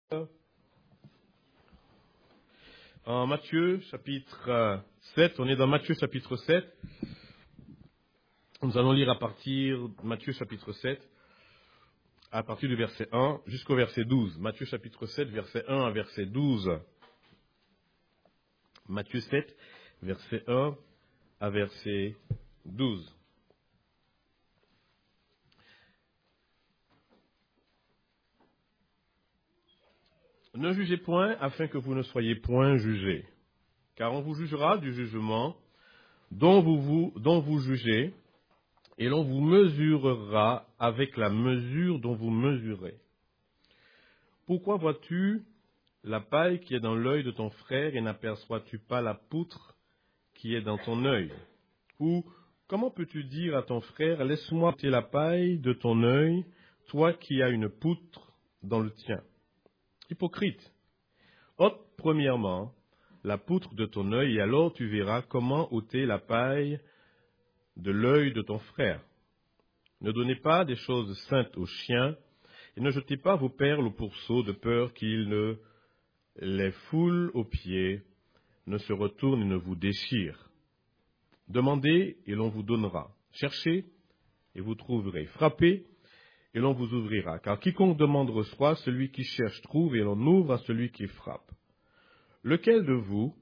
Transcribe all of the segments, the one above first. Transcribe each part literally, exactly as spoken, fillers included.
En Matthieu chapitre sept, on est dans Matthieu chapitre sept. Nous allons lire à partir de Matthieu chapitre sept, à partir du verset un jusqu'au verset douze. Matthieu chapitre sept, verset un à verset douze. Matthieu sept, verset un à verset douze. Ne jugez point afin que vous ne soyez point jugés, car on vous jugera du jugement dont vous, vous, dont vous jugez, et l'on vous mesurera avec la mesure dont vous mesurez. Pourquoi vois-tu la paille qui est dans l'œil de ton frère et n'aperçois-tu pas la poutre qui est dans ton œil? Ou comment peux-tu dire à ton frère, laisse-moi ôter la paille de ton œil, toi qui as une poutre dans le tien? Hypocrite, ôte premièrement la poutre de ton œil, et alors tu verras comment ôter la paille de l'œil de ton frère. Ne donnez pas des choses saintes aux chiens, et ne jetez pas vos perles au pourceau, de peur qu'ils ne les foulent aux pieds, ne se retournent et ne vous déchirent. Demandez, et l'on vous donnera. Cherchez, et vous trouverez. Frappez, et l'on vous ouvrira. Car quiconque demande reçoit, celui qui cherche trouve, et l'on ouvre à celui qui frappe. Lequel de vous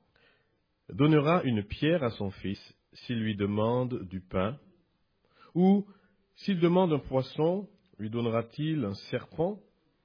donnera une pierre à son fils s'il lui demande du pain? Ou s'il demande un poisson, lui donnera-t-il un serpent?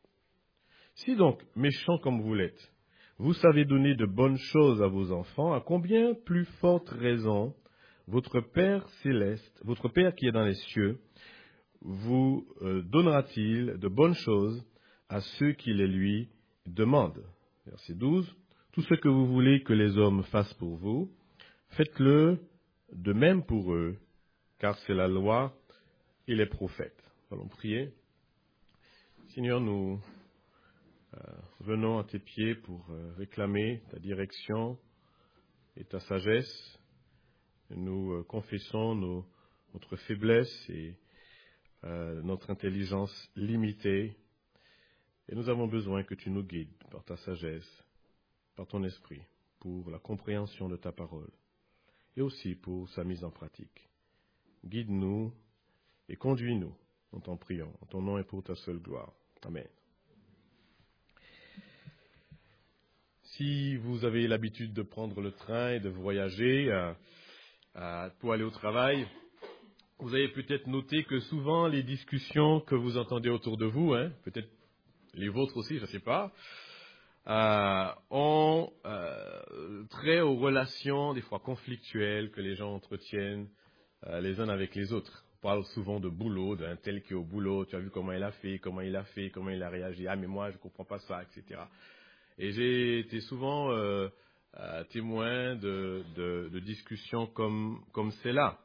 Si donc, méchants comme vous l'êtes, vous savez donner de bonnes choses à vos enfants, à combien plus forte raison votre Père céleste, votre Père qui est dans les cieux, vous euh, donnera-t-il de bonnes choses à ceux qui les lui demandent? Verset douze. Tout ce que vous voulez que les hommes fassent pour vous, faites-le de même pour eux, car c'est la loi et les prophètes. Allons prier. Seigneur, nous euh, venons à tes pieds pour euh, réclamer ta direction et ta sagesse. Nous euh, confessons nos, notre faiblesse et euh, notre intelligence limitée. Et nous avons besoin que tu nous guides par ta sagesse, par ton esprit, pour la compréhension de ta parole et aussi pour sa mise en pratique. Guide-nous et conduis-nous, en t'en priant, en ton nom et pour ta seule gloire. Amen. Si vous avez l'habitude de prendre le train et de voyager euh, euh, pour aller au travail, vous avez peut-être noté que souvent les discussions que vous entendez autour de vous, hein, peut-être les vôtres aussi, je ne sais pas, euh, ont euh, trait aux relations des fois conflictuelles que les gens entretiennent euh, les uns avec les autres. On parle souvent de boulot, d'un tel qui est au boulot, tu as vu comment il a fait, comment il a fait, comment il a réagi, ah mais moi je ne comprends pas ça, et cetera. Et j'ai été souvent euh, euh, témoin de, de, de discussions comme, comme celle-là.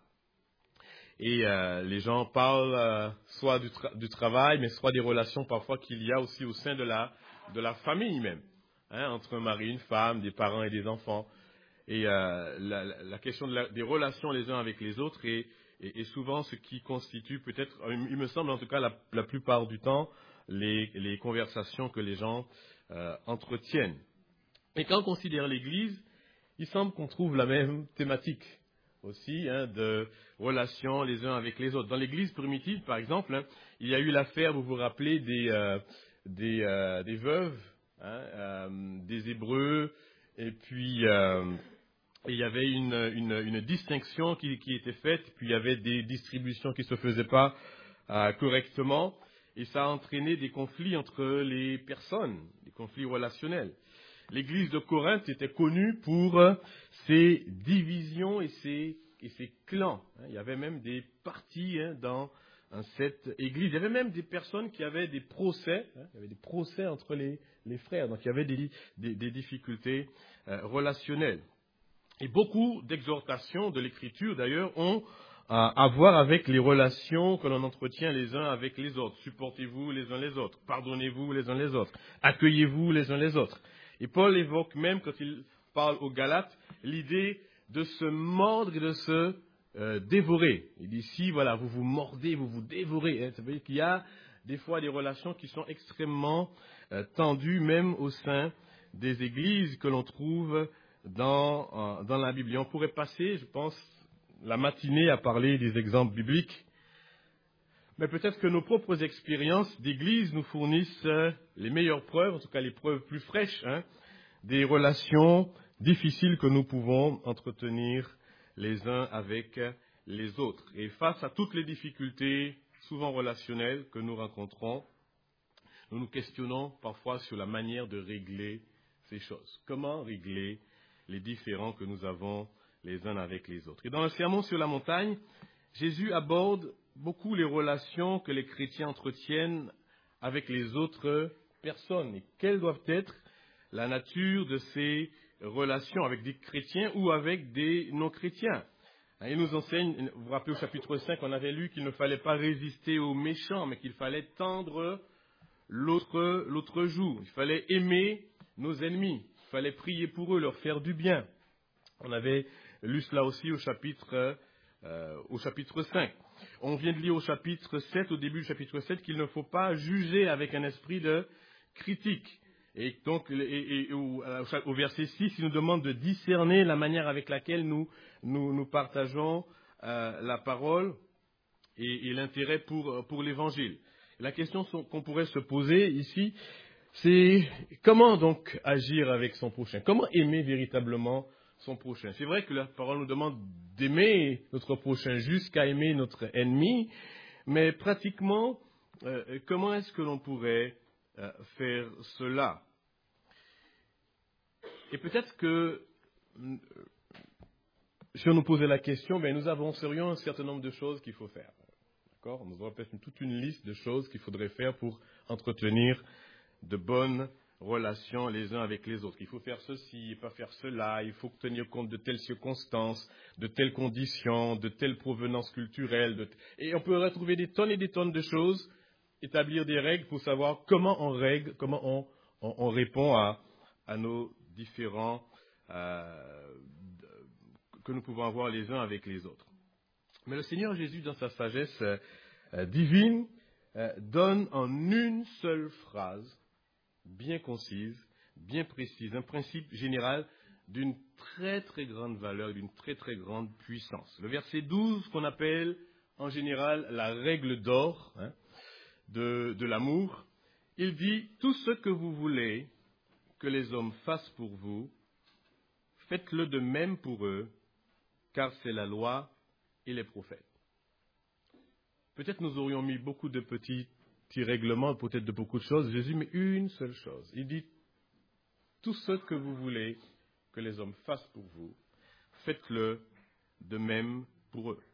Et euh, les gens parlent euh, soit du, tra- du travail, mais soit des relations parfois qu'il y a aussi au sein de la, de la famille même, hein, entre un mari et une femme, des parents et des enfants. Et euh, la, la question de la, des relations les uns avec les autres est, est, est souvent ce qui constitue peut-être, il me semble en tout cas la, la plupart du temps, les, les conversations que les gens euh, entretiennent. Et quand on considère l'Église, il semble qu'on trouve la même thématique aussi, hein, de relations les uns avec les autres. Dans l'Église primitive, par exemple, hein, il y a eu l'affaire, vous vous rappelez, des, euh, des, euh, des veuves, hein, euh, des Hébreux, et puis euh, il y avait une, une, une distinction qui, qui était faite, puis il y avait des distributions qui ne se faisaient pas euh, correctement, et ça a entraîné des conflits entre les personnes, des conflits relationnels. L'Église de Corinthe était connue pour ses divisions et ses, et ses clans. Il y avait même des partis hein, dans, dans cette Église. Il y avait même des personnes qui avaient des procès. Hein, il y avait des procès entre les, les frères. Donc il y avait des, des, des difficultés euh, relationnelles. Et beaucoup d'exhortations de l'Écriture, d'ailleurs, ont à, à voir avec les relations que l'on entretient les uns avec les autres. Supportez-vous les uns les autres. Pardonnez-vous les uns les autres. Accueillez-vous les uns les autres. Et Paul évoque même, quand il parle aux Galates, l'idée de se mordre et de se euh, dévorer. Il dit, si voilà, vous vous mordez, vous vous dévorez. Hein, ça veut dire qu'il y a des fois des relations qui sont extrêmement euh, tendues, même au sein des églises que l'on trouve dans, euh, dans la Bible. Et on pourrait passer, je pense, la matinée à parler des exemples bibliques. Mais peut-être que nos propres expériences d'église nous fournissent euh, les meilleures preuves, en tout cas les preuves plus fraîches, hein, des relations difficiles que nous pouvons entretenir les uns avec les autres. Et face à toutes les difficultés, souvent relationnelles, que nous rencontrons, nous nous questionnons parfois sur la manière de régler ces choses. Comment régler les différends que nous avons les uns avec les autres. Et dans le Sermon sur la montagne, Jésus aborde beaucoup les relations que les chrétiens entretiennent avec les autres personnes. Et quelles doivent être la nature de ces relations avec des chrétiens ou avec des non-chrétiens. Il nous enseigne, vous vous rappelez au chapitre cinq, on avait lu qu'il ne fallait pas résister aux méchants, mais qu'il fallait tendre l'autre, l'autre joue. Il fallait aimer nos ennemis. Il fallait prier pour eux, leur faire du bien. On avait lu cela aussi au chapitre, euh, au chapitre cinq. On vient de lire au chapitre sept, au début du chapitre sept, qu'il ne faut pas juger avec un esprit de critique. Et donc, et, et, au, au verset six, il nous demande de discerner la manière avec laquelle nous, nous, nous partageons euh, la parole et, et l'intérêt pour, pour l'Évangile. La question qu'on pourrait se poser ici, c'est comment donc agir avec son prochain? Comment aimer véritablement son prochain? C'est vrai que la parole nous demande d'aimer notre prochain jusqu'à aimer notre ennemi, mais pratiquement, euh, comment est-ce que l'on pourrait euh, faire cela? Et peut-être que, si on nous posait la question, ben nous avancerions un certain nombre de choses qu'il faut faire. D'accord? Nous aurons peut-être toute une liste de choses qu'il faudrait faire pour entretenir de bonnes relations les uns avec les autres. Il faut faire ceci, pas faire cela, il faut tenir compte de telles circonstances, de telles conditions, de telles provenances culturelles. De t... Et on peut retrouver des tonnes et des tonnes de choses, établir des règles pour savoir comment on règle, comment on, on, on répond à, à nos différents euh, que nous pouvons avoir les uns avec les autres. Mais le Seigneur Jésus, dans sa sagesse euh, divine, euh, donne en une seule phrase, bien concise, bien précise, un principe général d'une très très grande valeur, d'une très très grande puissance. Le verset douze, qu'on appelle en général la règle d'or hein, de, de l'amour, il dit « Tout ce que vous voulez que les hommes fassent pour vous, faites-le de même pour eux, car c'est la loi et les prophètes. » Peut-être nous aurions mis beaucoup de petits, petits règlements, peut-être de beaucoup de choses. Jésus met une seule chose. Il dit, tout ce que vous voulez que les hommes fassent pour vous, faites-le de même pour eux.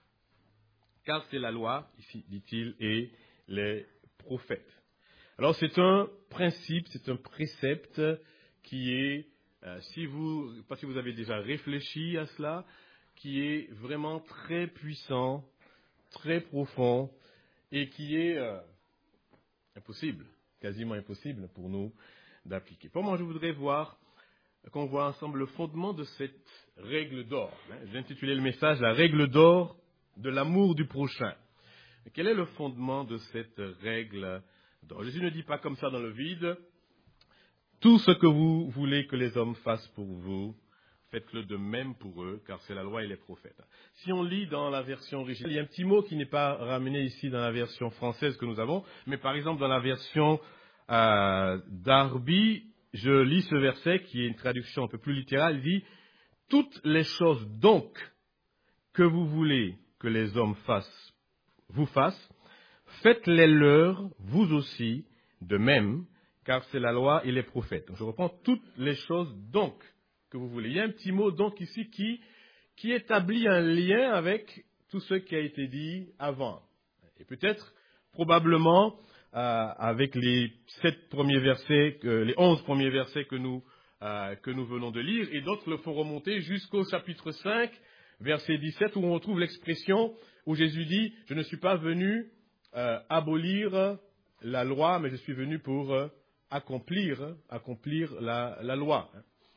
Car c'est la loi, ici dit-il, et les prophètes. Alors c'est un principe, c'est un précepte qui est, euh, si vous, pas si vous avez déjà réfléchi à cela, qui est vraiment très puissant, très profond et qui est euh, impossible, quasiment impossible pour nous d'appliquer. Pour moi, je voudrais voir qu'on voit ensemble le fondement de cette règle d'or. J'ai intitulé le message « La règle d'or de l'amour du prochain ». Quel est le fondement de cette règle d'or? Jésus ne dit pas comme ça dans le vide « Tout ce que vous voulez que les hommes fassent pour vous, faites-le de même pour eux, car c'est la loi et les prophètes. » Si on lit dans la version originale, il y a un petit mot qui n'est pas ramené ici dans la version française que nous avons, mais par exemple dans la version euh, Darby, je lis ce verset qui est une traduction un peu plus littérale, il dit « Toutes les choses donc que vous voulez que les hommes fassent, vous fassent, faites-les leur, vous aussi, de même, car c'est la loi et les prophètes. » Donc je reprends « Toutes les choses donc que vous voulez. » Il y a un petit mot donc ici qui, qui établit un lien avec tout ce qui a été dit avant. Et peut-être, probablement, euh, avec les sept premiers versets, que, les onze premiers versets que nous, euh, que nous venons de lire, et d'autres le font remonter jusqu'au chapitre cinq, verset dix-sept, où on retrouve l'expression où Jésus dit « Je ne suis pas venu euh, abolir la loi, mais je suis venu pour euh, accomplir, accomplir la, la loi. »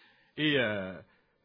Et euh,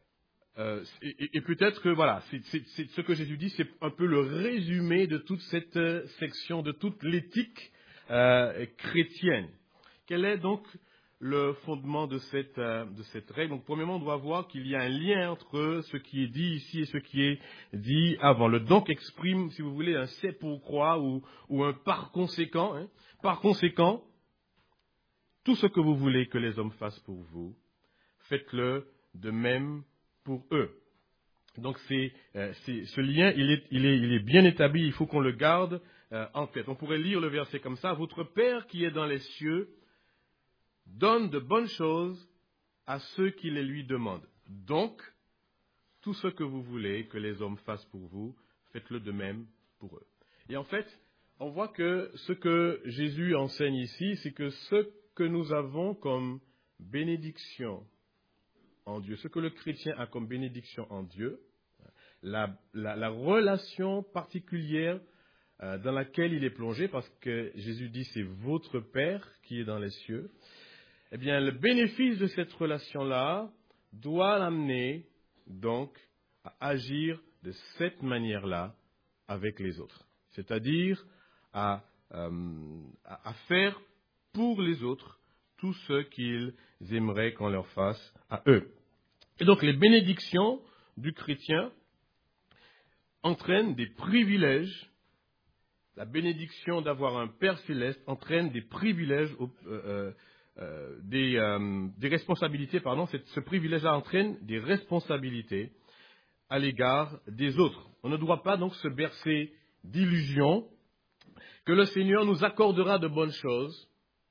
euh, et, et peut-être que voilà, c'est, c'est, c'est ce que Jésus dit, c'est un peu le résumé de toute cette euh, section, de toute l'éthique euh, chrétienne. Quel est donc le fondement de cette, euh, de cette règle? Donc, premièrement, on doit voir qu'il y a un lien entre ce qui est dit ici et ce qui est dit avant. Le donc exprime, si vous voulez, un c'est pourquoi ou, ou un par conséquent. Hein. Par conséquent, tout ce que vous voulez que les hommes fassent pour vous, faites-le de même pour eux. Donc, c'est, euh, c'est, ce lien, il est, il, est, il est bien établi, il faut qu'on le garde euh, en tête. On pourrait lire le verset comme ça. Votre Père qui est dans les cieux donne de bonnes choses à ceux qui les lui demandent. Donc, tout ce que vous voulez que les hommes fassent pour vous, faites-le de même pour eux. Et en fait, on voit que ce que Jésus enseigne ici, c'est que ce que nous avons comme bénédiction en Dieu, ce que le chrétien a comme bénédiction en Dieu, la, la, la relation particulière euh, dans laquelle il est plongé, parce que Jésus dit c'est votre Père qui est dans les cieux, eh bien, le bénéfice de cette relation-là doit l'amener, donc, à agir de cette manière-là avec les autres. C'est-à-dire à, euh, à faire pour les autres tout ce qu'ils aimeraient qu'on leur fasse à eux. Et donc, les bénédictions du chrétien entraînent des privilèges. La bénédiction d'avoir un Père céleste entraîne des privilèges au, euh, Euh, des, euh, des responsabilités, pardon, ce privilège-là entraîne des responsabilités à l'égard des autres. On ne doit pas donc se bercer d'illusions que le Seigneur nous accordera de bonnes choses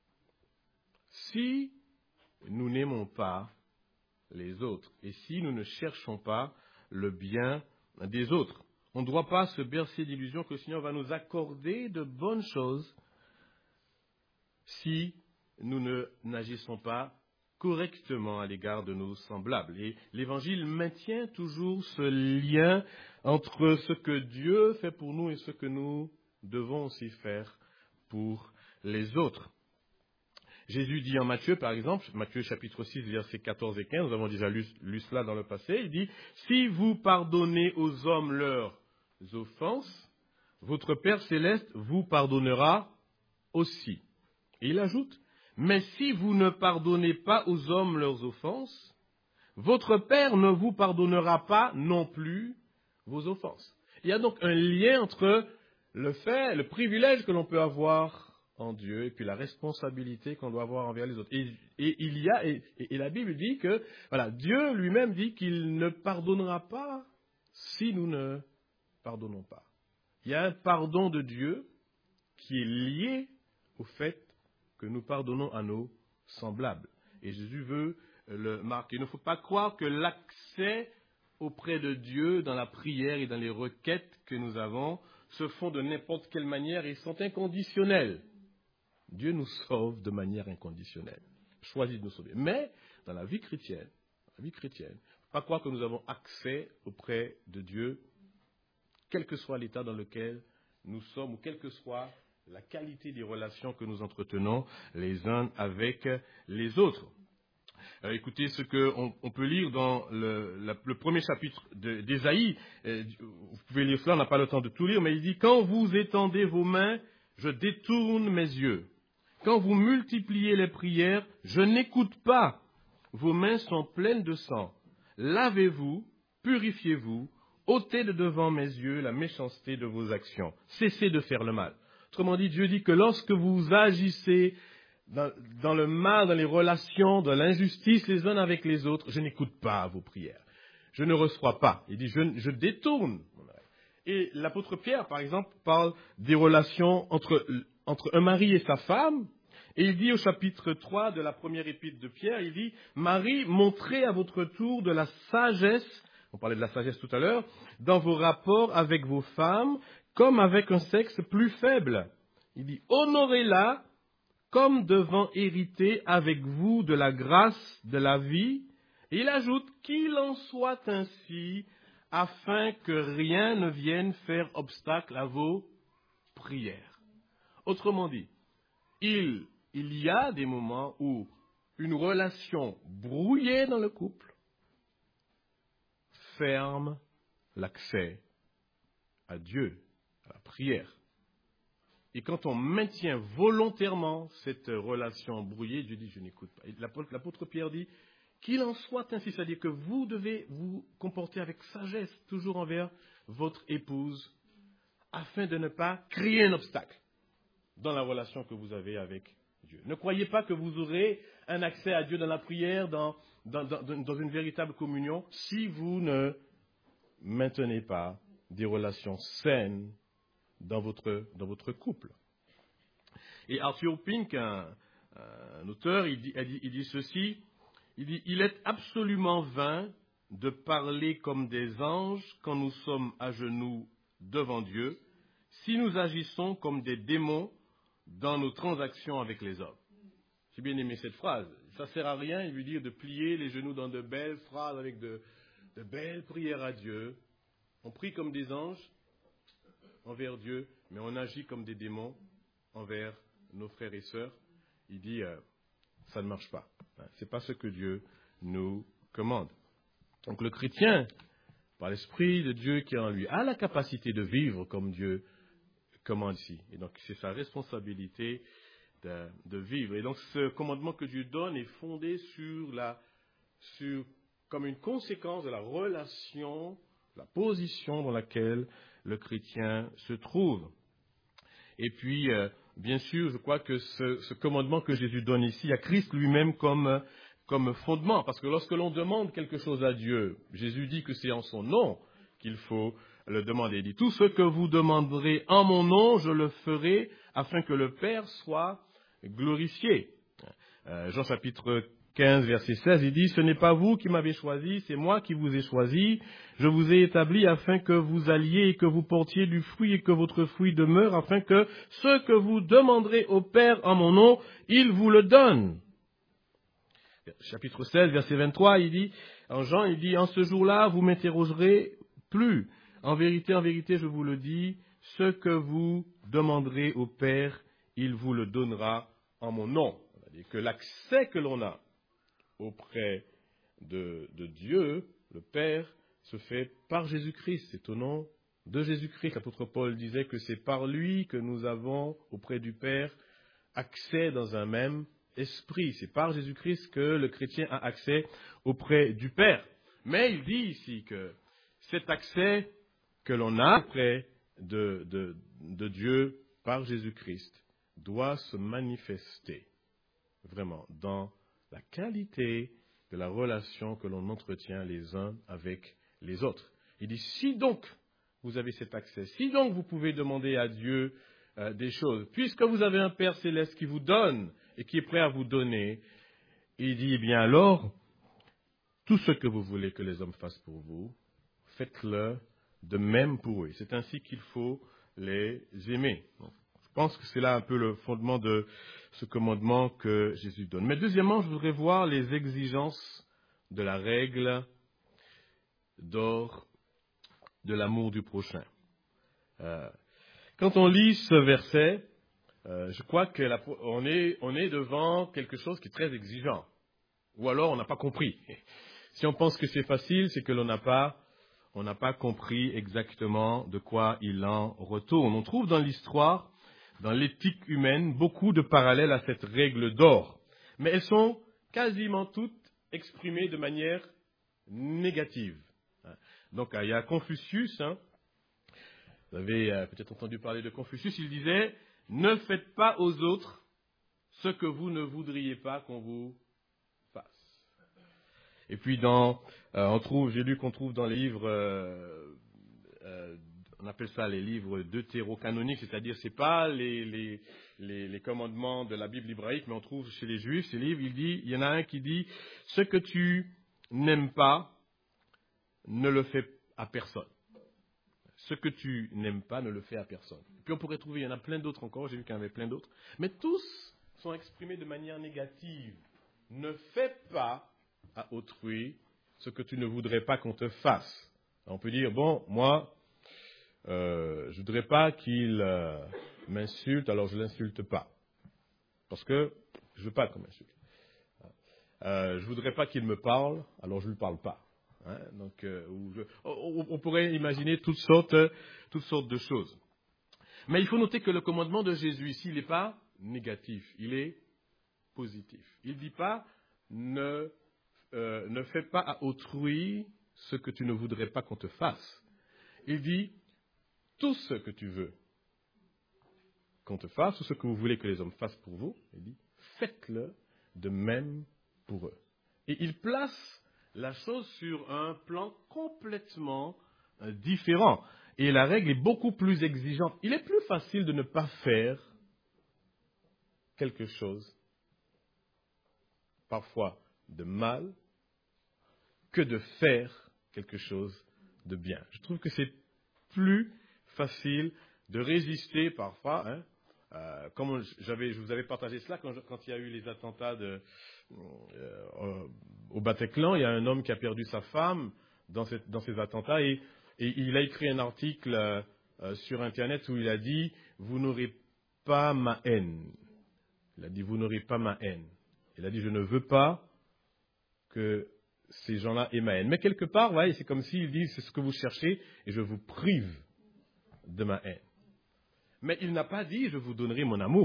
si nous n'aimons pas les autres et si nous ne cherchons pas le bien des autres. On ne doit pas se bercer d'illusions que le Seigneur va nous accorder de bonnes choses si nous ne n'agissons pas correctement à l'égard de nos semblables. Et l'Évangile maintient toujours ce lien entre ce que Dieu fait pour nous et ce que nous devons aussi faire pour les autres. Jésus dit en Matthieu, par exemple, Matthieu chapitre six, versets quatorze et quinze, nous avons déjà lu, lu cela dans le passé, il dit « Si vous pardonnez aux hommes leurs offenses, votre Père céleste vous pardonnera aussi. » Et il ajoute « Mais si vous ne pardonnez pas aux hommes leurs offenses, votre Père ne vous pardonnera pas non plus vos offenses. » Il y a donc un lien entre le fait, le privilège que l'on peut avoir en Dieu et puis la responsabilité qu'on doit avoir envers les autres. Et, et il y a et, et la Bible dit que voilà, Dieu lui-même dit qu'il ne pardonnera pas si nous ne pardonnons pas. Il y a un pardon de Dieu qui est lié au fait que nous pardonnons à nos semblables. Et Jésus veut le marquer. Il ne faut pas croire que l'accès auprès de Dieu dans la prière et dans les requêtes que nous avons se font de n'importe quelle manière et sont inconditionnels. Dieu nous sauve de manière inconditionnelle, choisit de nous sauver. Mais dans la vie chrétienne, dans la vie chrétienne, il ne faut pas croire que nous avons accès auprès de Dieu, quel que soit l'état dans lequel nous sommes ou quelle que soit la qualité des relations que nous entretenons les uns avec les autres. Euh, écoutez ce qu'on on peut lire dans le, la, le premier chapitre de, d'Ésaïe. Euh, vous pouvez lire cela, on n'a pas le temps de tout lire, mais il dit « Quand vous étendez vos mains, je détourne mes yeux. Quand vous multipliez les prières, je n'écoute pas. Vos mains sont pleines de sang. Lavez-vous, purifiez-vous, ôtez de devant mes yeux la méchanceté de vos actions. Cessez de faire le mal. » Autrement dit, Dieu dit que lorsque vous agissez dans, dans le mal, dans les relations, dans l'injustice les uns avec les autres, je n'écoute pas vos prières. Je ne reçois pas. Il dit, je, je détourne. Et l'apôtre Pierre, par exemple, parle des relations entre, entre un mari et sa femme. Et il dit au chapitre trois de la première épître de Pierre, il dit, « Marie, montrez à votre tour de la sagesse, on parlait de la sagesse tout à l'heure, dans vos rapports avec vos femmes, comme avec un sexe plus faible. » Il dit, « Honorez-la comme devant hériter avec vous de la grâce de la vie. » Et il ajoute, « Qu'il en soit ainsi, afin que rien ne vienne faire obstacle à vos prières. » Autrement dit, il, il y a des moments où une relation brouillée dans le couple ferme l'accès à Dieu, à la prière. Et quand on maintient volontairement cette relation brouillée, Dieu dit, je n'écoute pas. Et l'apôtre, l'apôtre Pierre dit, qu'il en soit ainsi, c'est-à-dire que vous devez vous comporter avec sagesse, toujours envers votre épouse, afin de ne pas créer un obstacle dans la relation que vous avez avec Dieu. Ne croyez pas que vous aurez un accès à Dieu dans la prière, dans, dans, dans, dans une véritable communion, si vous ne maintenez pas des relations saines dans votre, dans votre couple. Et Arthur Pink, un, un auteur, il dit, il, dit, il dit ceci, il dit « Il est absolument vain de parler comme des anges quand nous sommes à genoux devant Dieu, si nous agissons comme des démons dans nos transactions avec les hommes. » J'ai bien aimé cette phrase. Ça ne sert à rien, il veut dire, de plier les genoux dans de belles phrases avec de, de belles prières à Dieu. On prie comme des anges envers Dieu, mais on agit comme des démons envers nos frères et sœurs. Il dit, euh, ça ne marche pas. Ce n'est pas ce que Dieu nous commande. Donc le chrétien, par l'Esprit de Dieu qui est en lui, a la capacité de vivre comme Dieu commande ici. Et donc c'est sa responsabilité de, de vivre. Et donc ce commandement que Dieu donne est fondé sur la, sur, comme une conséquence de la relation, la position dans laquelle le chrétien se trouve. Et puis, euh, bien sûr, je crois que ce, ce commandement que Jésus donne ici, il y a Christ lui-même comme, comme fondement. Parce que lorsque l'on demande quelque chose à Dieu, Jésus dit que c'est en son nom qu'il faut le demander. Il dit, tout ce que vous demanderez en mon nom, je le ferai afin que le Père soit glorifié. Euh, Jean chapitre quinze, verset seize, il dit, ce n'est pas vous qui m'avez choisi, c'est moi qui vous ai choisi. Je vous ai établi afin que vous alliez et que vous portiez du fruit et que votre fruit demeure, afin que ce que vous demanderez au Père en mon nom, il vous le donne. Chapitre seize, verset vingt-trois, il dit, en Jean, il dit, en ce jour-là, vous m'interrogerez plus. En vérité, en vérité, je vous le dis, ce que vous demanderez au Père, il vous le donnera en mon nom. C'est-à-dire que l'accès que l'on a auprès de, de Dieu, le Père, se fait par Jésus-Christ. C'est au nom de Jésus-Christ. L'apôtre Paul disait que c'est par lui que nous avons auprès du Père accès dans un même esprit. C'est par Jésus-Christ que le chrétien a accès auprès du Père. Mais il dit ici que cet accès que l'on a auprès de, de, de Dieu par Jésus-Christ doit se manifester vraiment dans la qualité de la relation que l'on entretient les uns avec les autres. Il dit, si donc vous avez cet accès, si donc vous pouvez demander à Dieu euh, des choses, puisque vous avez un Père céleste qui vous donne et qui est prêt à vous donner, il dit, eh bien alors, tout ce que vous voulez que les hommes fassent pour vous, faites-le de même pour eux. C'est ainsi qu'il faut les aimer. Donc, je pense que c'est là un peu le fondement de ce commandement que Jésus donne. Mais deuxièmement, je voudrais voir les exigences de la règle d'or de l'amour du prochain. Euh, quand on lit ce verset, euh, je crois qu'on est, on est devant quelque chose qui est très exigeant. Ou alors on n'a pas compris. Si on pense que c'est facile, c'est que l'on n'a pas, on n'a pas compris exactement de quoi il en retourne. On trouve dans l'histoire, dans l'éthique humaine, beaucoup de parallèles à cette règle d'or. Mais elles sont quasiment toutes exprimées de manière négative. Donc, il y a Confucius, hein. Vous avez euh, peut-être entendu parler de Confucius, il disait « Ne faites pas aux autres ce que vous ne voudriez pas qu'on vous fasse. » Et puis, dans, euh, on trouve, j'ai lu qu'on trouve dans les livres, euh, euh, on appelle ça les livres deutérocanoniques, c'est-à-dire c'est pas les, les, les, les commandements de la Bible hébraïque, mais on trouve chez les Juifs ces livres, il dit, il y en a un qui dit « Ce que tu n'aimes pas, ne le fais à personne. » Ce que tu n'aimes pas, ne le fais à personne. Et puis on pourrait trouver, il y en a plein d'autres encore, j'ai vu qu'il y en avait plein d'autres, mais tous sont exprimés de manière négative. Ne fais pas à autrui ce que tu ne voudrais pas qu'on te fasse. On peut dire, bon, moi, euh, je ne voudrais pas qu'il euh, m'insulte, alors je ne l'insulte pas. Parce que je ne veux pas qu'on m'insulte. Euh, je ne voudrais pas qu'il me parle, alors je ne lui parle pas. Hein, donc, euh, où je, on, on pourrait imaginer toutes sortes, toutes sortes de choses. Mais il faut noter que le commandement de Jésus ici, il n'est pas négatif, il est positif. Il ne dit pas ne, euh, ne fais pas à autrui ce que tu ne voudrais pas qu'on te fasse. Il dit tout ce que tu veux qu'on te fasse, tout ce que vous voulez que les hommes fassent pour vous, il dit faites-le de même pour eux. Et il place la chose sur un plan complètement euh, différent. Et la règle est beaucoup plus exigeante. Il est plus facile de ne pas faire quelque chose, parfois de mal, que de faire quelque chose de bien. Je trouve que c'est plus facile de résister parfois, hein, euh, comme j'avais, je vous avais partagé cela quand, je, quand il y a eu les attentats de, euh, au Bataclan, il y a un homme qui a perdu sa femme dans, cette, dans ces attentats et, et il a écrit un article euh, sur Internet où il a dit « Vous n'aurez pas ma haine ». Il a dit « Vous n'aurez pas ma haine ». Il a dit « Je ne veux pas que ces gens-là aient ma haine ». Mais quelque part, ouais, c'est comme s'il dit « C'est ce que vous cherchez et je vous prive de ma haine ». Mais il n'a pas dit « Je vous donnerai mon amour ».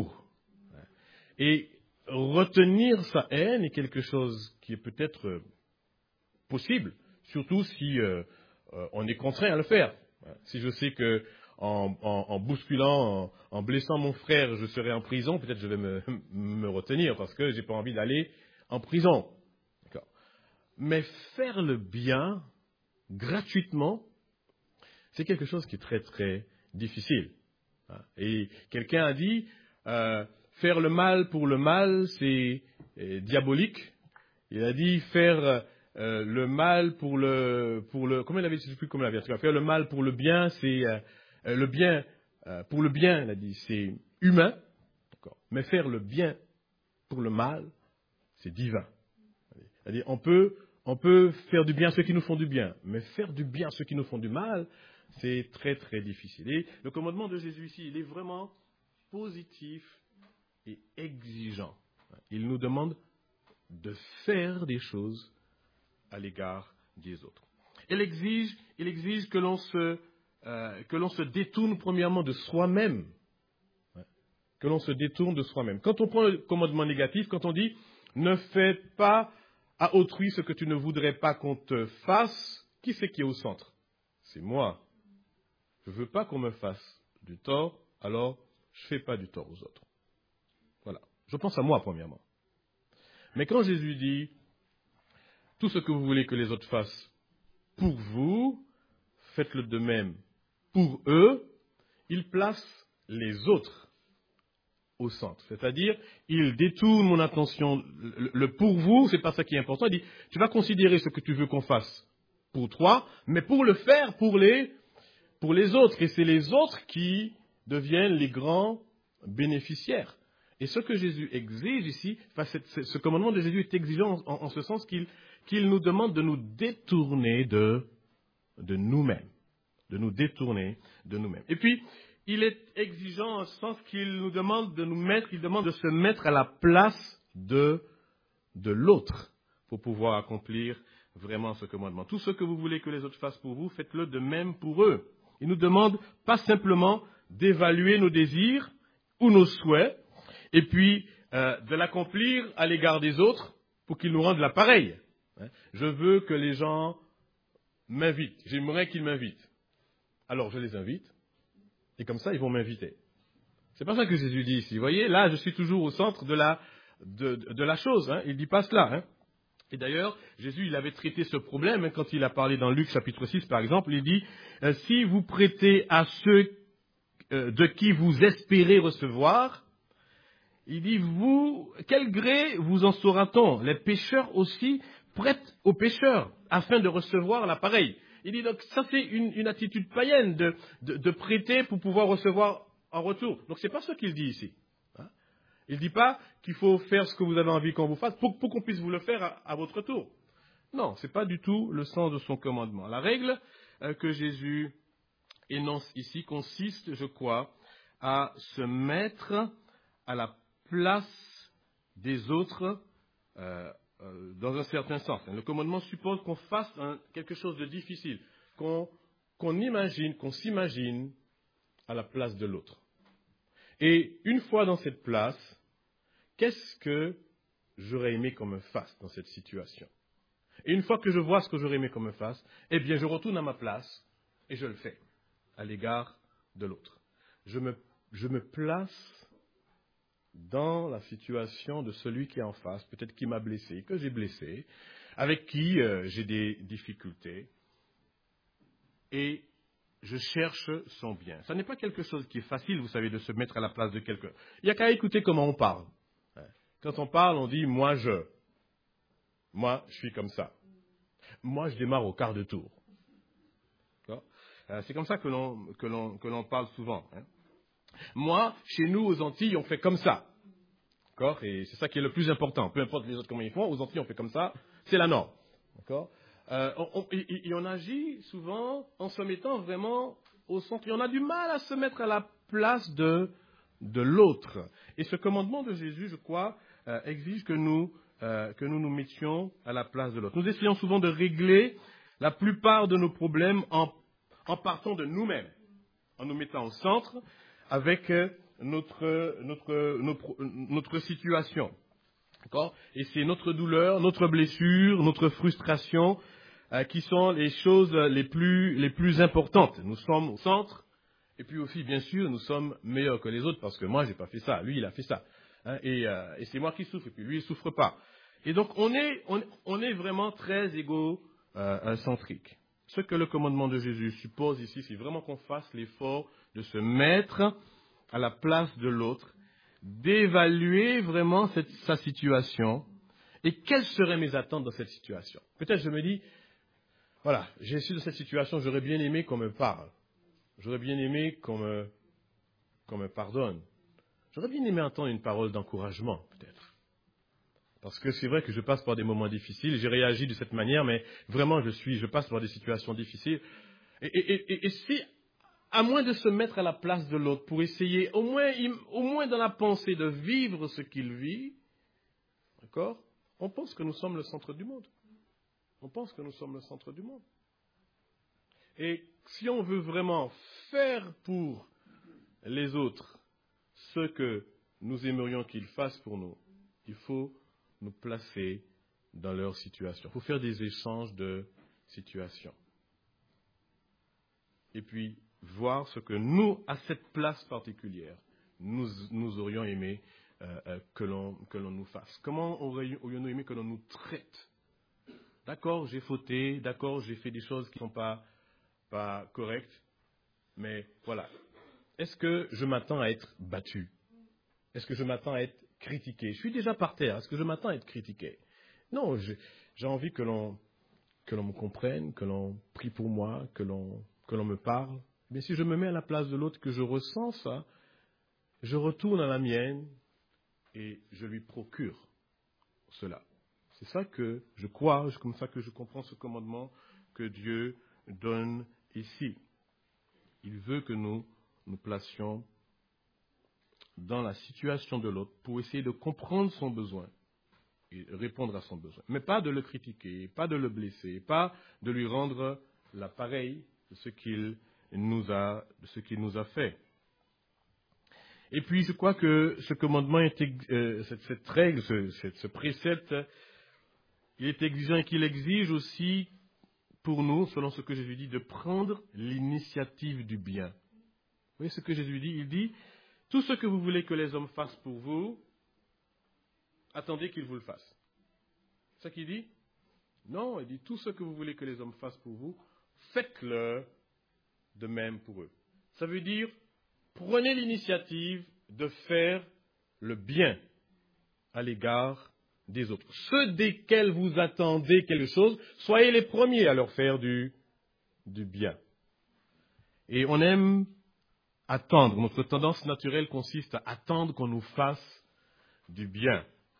Et retenir sa haine est quelque chose qui est peut-être possible, surtout si euh, euh, on est contraint à le faire. Si je sais que en, en, en bousculant, en, en blessant mon frère, je serai en prison, peut-être je vais me, me retenir parce que j'ai pas envie d'aller en prison. D'accord. Mais faire le bien gratuitement, c'est quelque chose qui est très très difficile. Et quelqu'un a dit euh, faire le mal pour le mal, c'est euh, diabolique. Il a dit faire euh, le mal pour le pour le comment il avait dit, je sais plus comment il avait dit, faire le mal pour le bien, c'est euh, le bien euh, pour le bien, il a dit, c'est humain. D'accord. Mais faire le bien pour le mal, c'est divin. Il a dit, on peut on peut faire du bien à ceux qui nous font du bien, mais faire du bien à ceux qui nous font du mal, c'est très très difficile. Et le commandement de Jésus ici, il est vraiment positif et exigeant. Il nous demande de faire des choses à l'égard des autres. Il exige, il exige que l'on se, euh, que l'on se détourne premièrement de soi-même. Que l'on se détourne de soi-même. Quand on prend le commandement négatif, quand on dit ne fais pas à autrui ce que tu ne voudrais pas qu'on te fasse, qui c'est qui est au centre? C'est moi. Je ne veux pas qu'on me fasse du tort, alors je ne fais pas du tort aux autres. Voilà. Je pense à moi, premièrement. Mais quand Jésus dit tout ce que vous voulez que les autres fassent pour vous, faites-le de même pour eux, il place les autres au centre. C'est-à-dire, il détourne mon attention. Le, le pour vous, c'est pas ça qui est important. Il dit, tu vas considérer ce que tu veux qu'on fasse pour toi, mais pour le faire pour les pour les autres. Et c'est les autres qui deviennent les grands bénéficiaires. Et ce que Jésus exige ici, enfin, ce commandement de Jésus est exigeant en, en ce sens qu'il, qu'il nous demande de nous détourner de, de nous-mêmes. De nous détourner de nous-mêmes. Et puis, il est exigeant en ce sens qu'il nous demande de nous mettre, il demande de se mettre à la place de, de l'autre pour pouvoir accomplir vraiment ce commandement. Tout ce que vous voulez que les autres fassent pour vous, faites-le de même pour eux. Il nous demande pas simplement d'évaluer nos désirs ou nos souhaits, et puis euh, de l'accomplir à l'égard des autres pour qu'ils nous rendent l'appareil. Je veux que les gens m'invitent. J'aimerais qu'ils m'invitent. Alors je les invite, et comme ça ils vont m'inviter. C'est pas ça que Jésus dit ici. Vous voyez, là je suis toujours au centre de la, de, de la chose. Hein. Il ne dit pas cela. Hein. Et d'ailleurs, Jésus, il avait traité ce problème hein, quand il a parlé dans Luc chapitre six, par exemple. Il dit, euh, si vous prêtez à ceux euh, de qui vous espérez recevoir, il dit, vous, quel gré vous en saura-t-on? Les pécheurs aussi prêtent aux pécheurs afin de recevoir l'appareil. Il dit donc, ça c'est une, une attitude païenne de, de, de prêter pour pouvoir recevoir en retour. Donc c'est pas ce qu'il dit ici. Hein? Il ne dit pas qu'il faut faire ce que vous avez envie qu'on vous fasse pour, pour qu'on puisse vous le faire à, à votre tour. Non, ce n'est pas du tout le sens de son commandement. La règle euh, que Jésus énonce ici consiste, je crois, à se mettre à la place des autres euh, euh, dans un certain sens. Le commandement suppose qu'on fasse un, quelque chose de difficile, qu'on, qu'on imagine, qu'on s'imagine à la place de l'autre. Et une fois dans cette place, qu'est-ce que j'aurais aimé qu'on me fasse dans cette situation? Et une fois que je vois ce que j'aurais aimé qu'on me fasse, eh bien, je retourne à ma place et je le fais à l'égard de l'autre. Je me, je me place dans la situation de celui qui est en face, peut-être qui m'a blessé, que j'ai blessé, avec qui euh, j'ai des difficultés, et je cherche son bien. Ça n'est pas quelque chose qui est facile, vous savez, de se mettre à la place de quelqu'un. Il n'y a qu'à écouter comment on parle. Quand on parle, on dit « moi, je ». Moi, je suis comme ça. Moi, je démarre au quart de tour. C'est comme ça que l'on, que l'on, que l'on parle souvent. Hein. Moi, chez nous, aux Antilles, on fait comme ça. D'accord ? Et c'est ça qui est le plus important. Peu importe les autres comment ils font, aux Antilles, on fait comme ça. C'est la norme. D'accord ? euh, on, on, et, et on agit souvent en se mettant vraiment au centre. Et on a du mal à se mettre à la place de, de l'autre. Et ce commandement de Jésus, je crois, euh, exige que nous, euh, que nous nous mettions à la place de l'autre. Nous essayons souvent de régler la plupart de nos problèmes en, en partant de nous-mêmes, en nous mettant au centre avec euh, notre, notre, notre, notre situation. D'accord ? Et c'est notre douleur, notre blessure, notre frustration euh, qui sont les choses les plus, les plus importantes. Nous sommes au centre, et puis aussi, bien sûr, nous sommes meilleurs que les autres parce que moi, j'ai pas fait ça, lui, il a fait ça. Hein, et, euh, et c'est moi qui souffre, et puis lui, il souffre pas. Et donc, on est, on, on est vraiment très égocentrique. Euh, Ce que le commandement de Jésus suppose ici, c'est vraiment qu'on fasse l'effort de se mettre à la place de l'autre, d'évaluer vraiment cette, sa situation et quelles seraient mes attentes dans cette situation. Peut-être je me dis, voilà, j'ai su de cette situation, j'aurais bien aimé qu'on me parle. J'aurais bien aimé qu'on me, qu'on me pardonne. J'aurais bien aimé entendre une parole d'encouragement, peut-être. Parce que c'est vrai que je passe par des moments difficiles, j'ai réagi de cette manière, mais vraiment je suis, je passe par des situations difficiles. Et, et, et, et si, à moins de se mettre à la place de l'autre pour essayer, au moins, au moins dans la pensée, de vivre ce qu'il vit, d'accord, on pense que nous sommes le centre du monde. On pense que nous sommes le centre du monde. Et si on veut vraiment faire pour les autres ce que nous aimerions qu'ils fassent pour nous, il faut nous placer dans leur situation. Il faut faire des échanges de situations. Et puis, voir ce que nous, à cette place particulière, nous, nous aurions aimé euh, euh, que, l'on, que l'on nous fasse. Comment aurions-nous aimé que l'on nous traite ? D'accord, j'ai fauté, d'accord, j'ai fait des choses qui ne sont pas, pas correctes, mais voilà. Est-ce que je m'attends à être battu ? Est-ce que je m'attends à être critiqué ? Je suis déjà par terre, est-ce que je m'attends à être critiqué ? Non, j'ai, j'ai envie que l'on, que l'on me comprenne, que l'on prie pour moi, que l'on, que l'on me parle. Mais si je me mets à la place de l'autre, que je ressens ça, je retourne à la mienne et je lui procure cela. C'est ça que je crois, c'est comme ça que je comprends ce commandement que Dieu donne ici. Il veut que nous nous placions dans la situation de l'autre pour essayer de comprendre son besoin et répondre à son besoin. Mais pas de le critiquer, pas de le blesser, pas de lui rendre l'appareil de ce qu'il nous a, de ce qu'il nous a fait. Et puis, je crois que ce commandement, est, euh, cette, cette règle, ce, cette, ce précepte, il est exigeant et qu'il exige aussi pour nous, selon ce que Jésus dit, de prendre l'initiative du bien. Vous voyez ce que Jésus dit ? Il dit, tout ce que vous voulez que les hommes fassent pour vous, attendez qu'ils vous le fassent. C'est ça qu'il dit ? Non, il dit, tout ce que vous voulez que les hommes fassent pour vous, faites-le de même pour eux. Ça veut dire, prenez l'initiative de faire le bien à l'égard des autres. Ceux desquels vous attendez quelque chose, soyez les premiers à leur faire du, du bien. Et on aime attendre. Notre tendance naturelle consiste à attendre qu'on nous fasse du bien.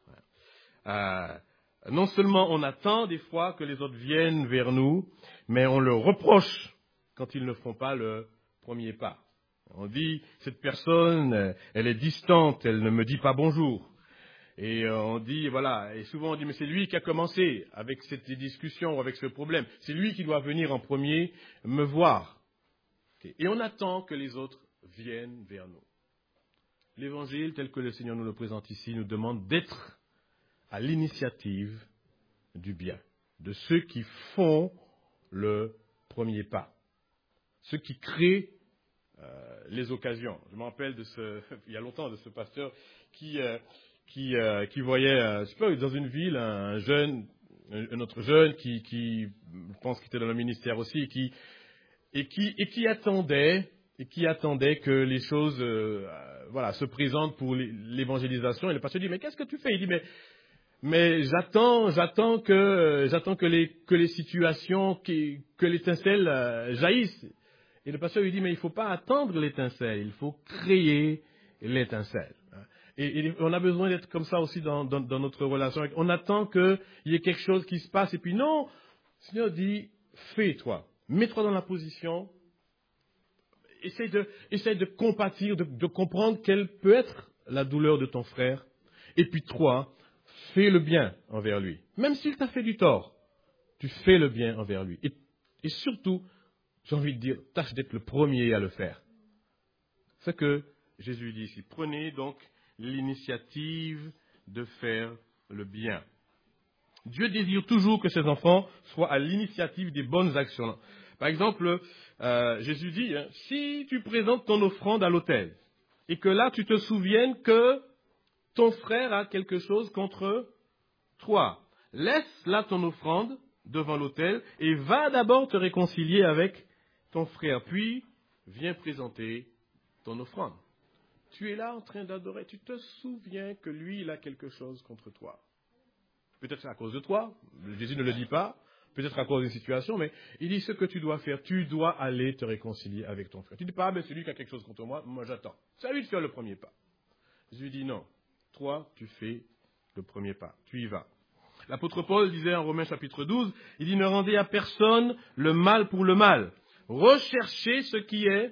Euh, non seulement on attend des fois que les autres viennent vers nous, mais on leur reproche quand ils ne font pas le premier pas. On dit, cette personne, elle est distante, elle ne me dit pas bonjour. Et euh, on dit, voilà, et souvent on dit, mais c'est lui qui a commencé avec cette discussion ou avec ce problème. C'est lui qui doit venir en premier me voir. Okay. Et on attend que les autres viennent vers nous. L'évangile, tel que le Seigneur nous le présente ici, nous demande d'être à l'initiative du bien, de ceux qui font le premier pas, ceux qui créent euh, les occasions. Je me rappelle de ce, il y a longtemps, de ce pasteur qui, euh, qui, euh, qui voyait, euh, je sais pas, dans une ville, un jeune, un, un autre jeune qui, qui, je pense qu'il était dans le ministère aussi, et qui, et qui, et qui attendait, et qui attendait que les choses, euh, voilà, se présentent pour l'évangélisation. Et le pasteur dit, mais qu'est-ce que tu fais? Il dit, mais Mais j'attends, j'attends que, j'attends que les, que les situations, qui, que l'étincelle euh, jaillisse. Et le pasteur lui dit, mais il ne faut pas attendre l'étincelle, il faut créer l'étincelle. Et, et on a besoin d'être comme ça aussi dans, dans, dans notre relation. On attend qu'il y ait quelque chose qui se passe. Et puis non, le Seigneur dit, fais-toi, mets-toi dans la position, essaye de, essaye de compatir, de, de comprendre quelle peut être la douleur de ton frère. Et puis toi, fais le bien envers lui. Même s'il t'a fait du tort, tu fais le bien envers lui. Et, et surtout, j'ai envie de dire, tâche d'être le premier à le faire. C'est ce que Jésus dit ici. Prenez donc l'initiative de faire le bien. Dieu désire toujours que ses enfants soient à l'initiative des bonnes actions. Par exemple, euh, Jésus dit, hein, si tu présentes ton offrande à l'autel, et que là tu te souviennes que ton frère a quelque chose contre toi, laisse là ton offrande devant l'autel et va d'abord te réconcilier avec ton frère, puis viens présenter ton offrande. Tu es là en train d'adorer, tu te souviens que lui, il a quelque chose contre toi. Peut-être c'est à cause de toi, Jésus ne le dit pas, peut-être à cause d'une situation, mais il dit ce que tu dois faire, tu dois aller te réconcilier avec ton frère. Tu ne dis pas, ah, ben, c'est lui qui a quelque chose contre moi, moi j'attends. C'est à lui de faire le premier pas. Jésus dit non, toi tu fais le premier pas, tu y vas. L'apôtre Paul disait en Romains chapitre douze, il dit ne rendez à personne le mal pour le mal. Recherchez ce qui est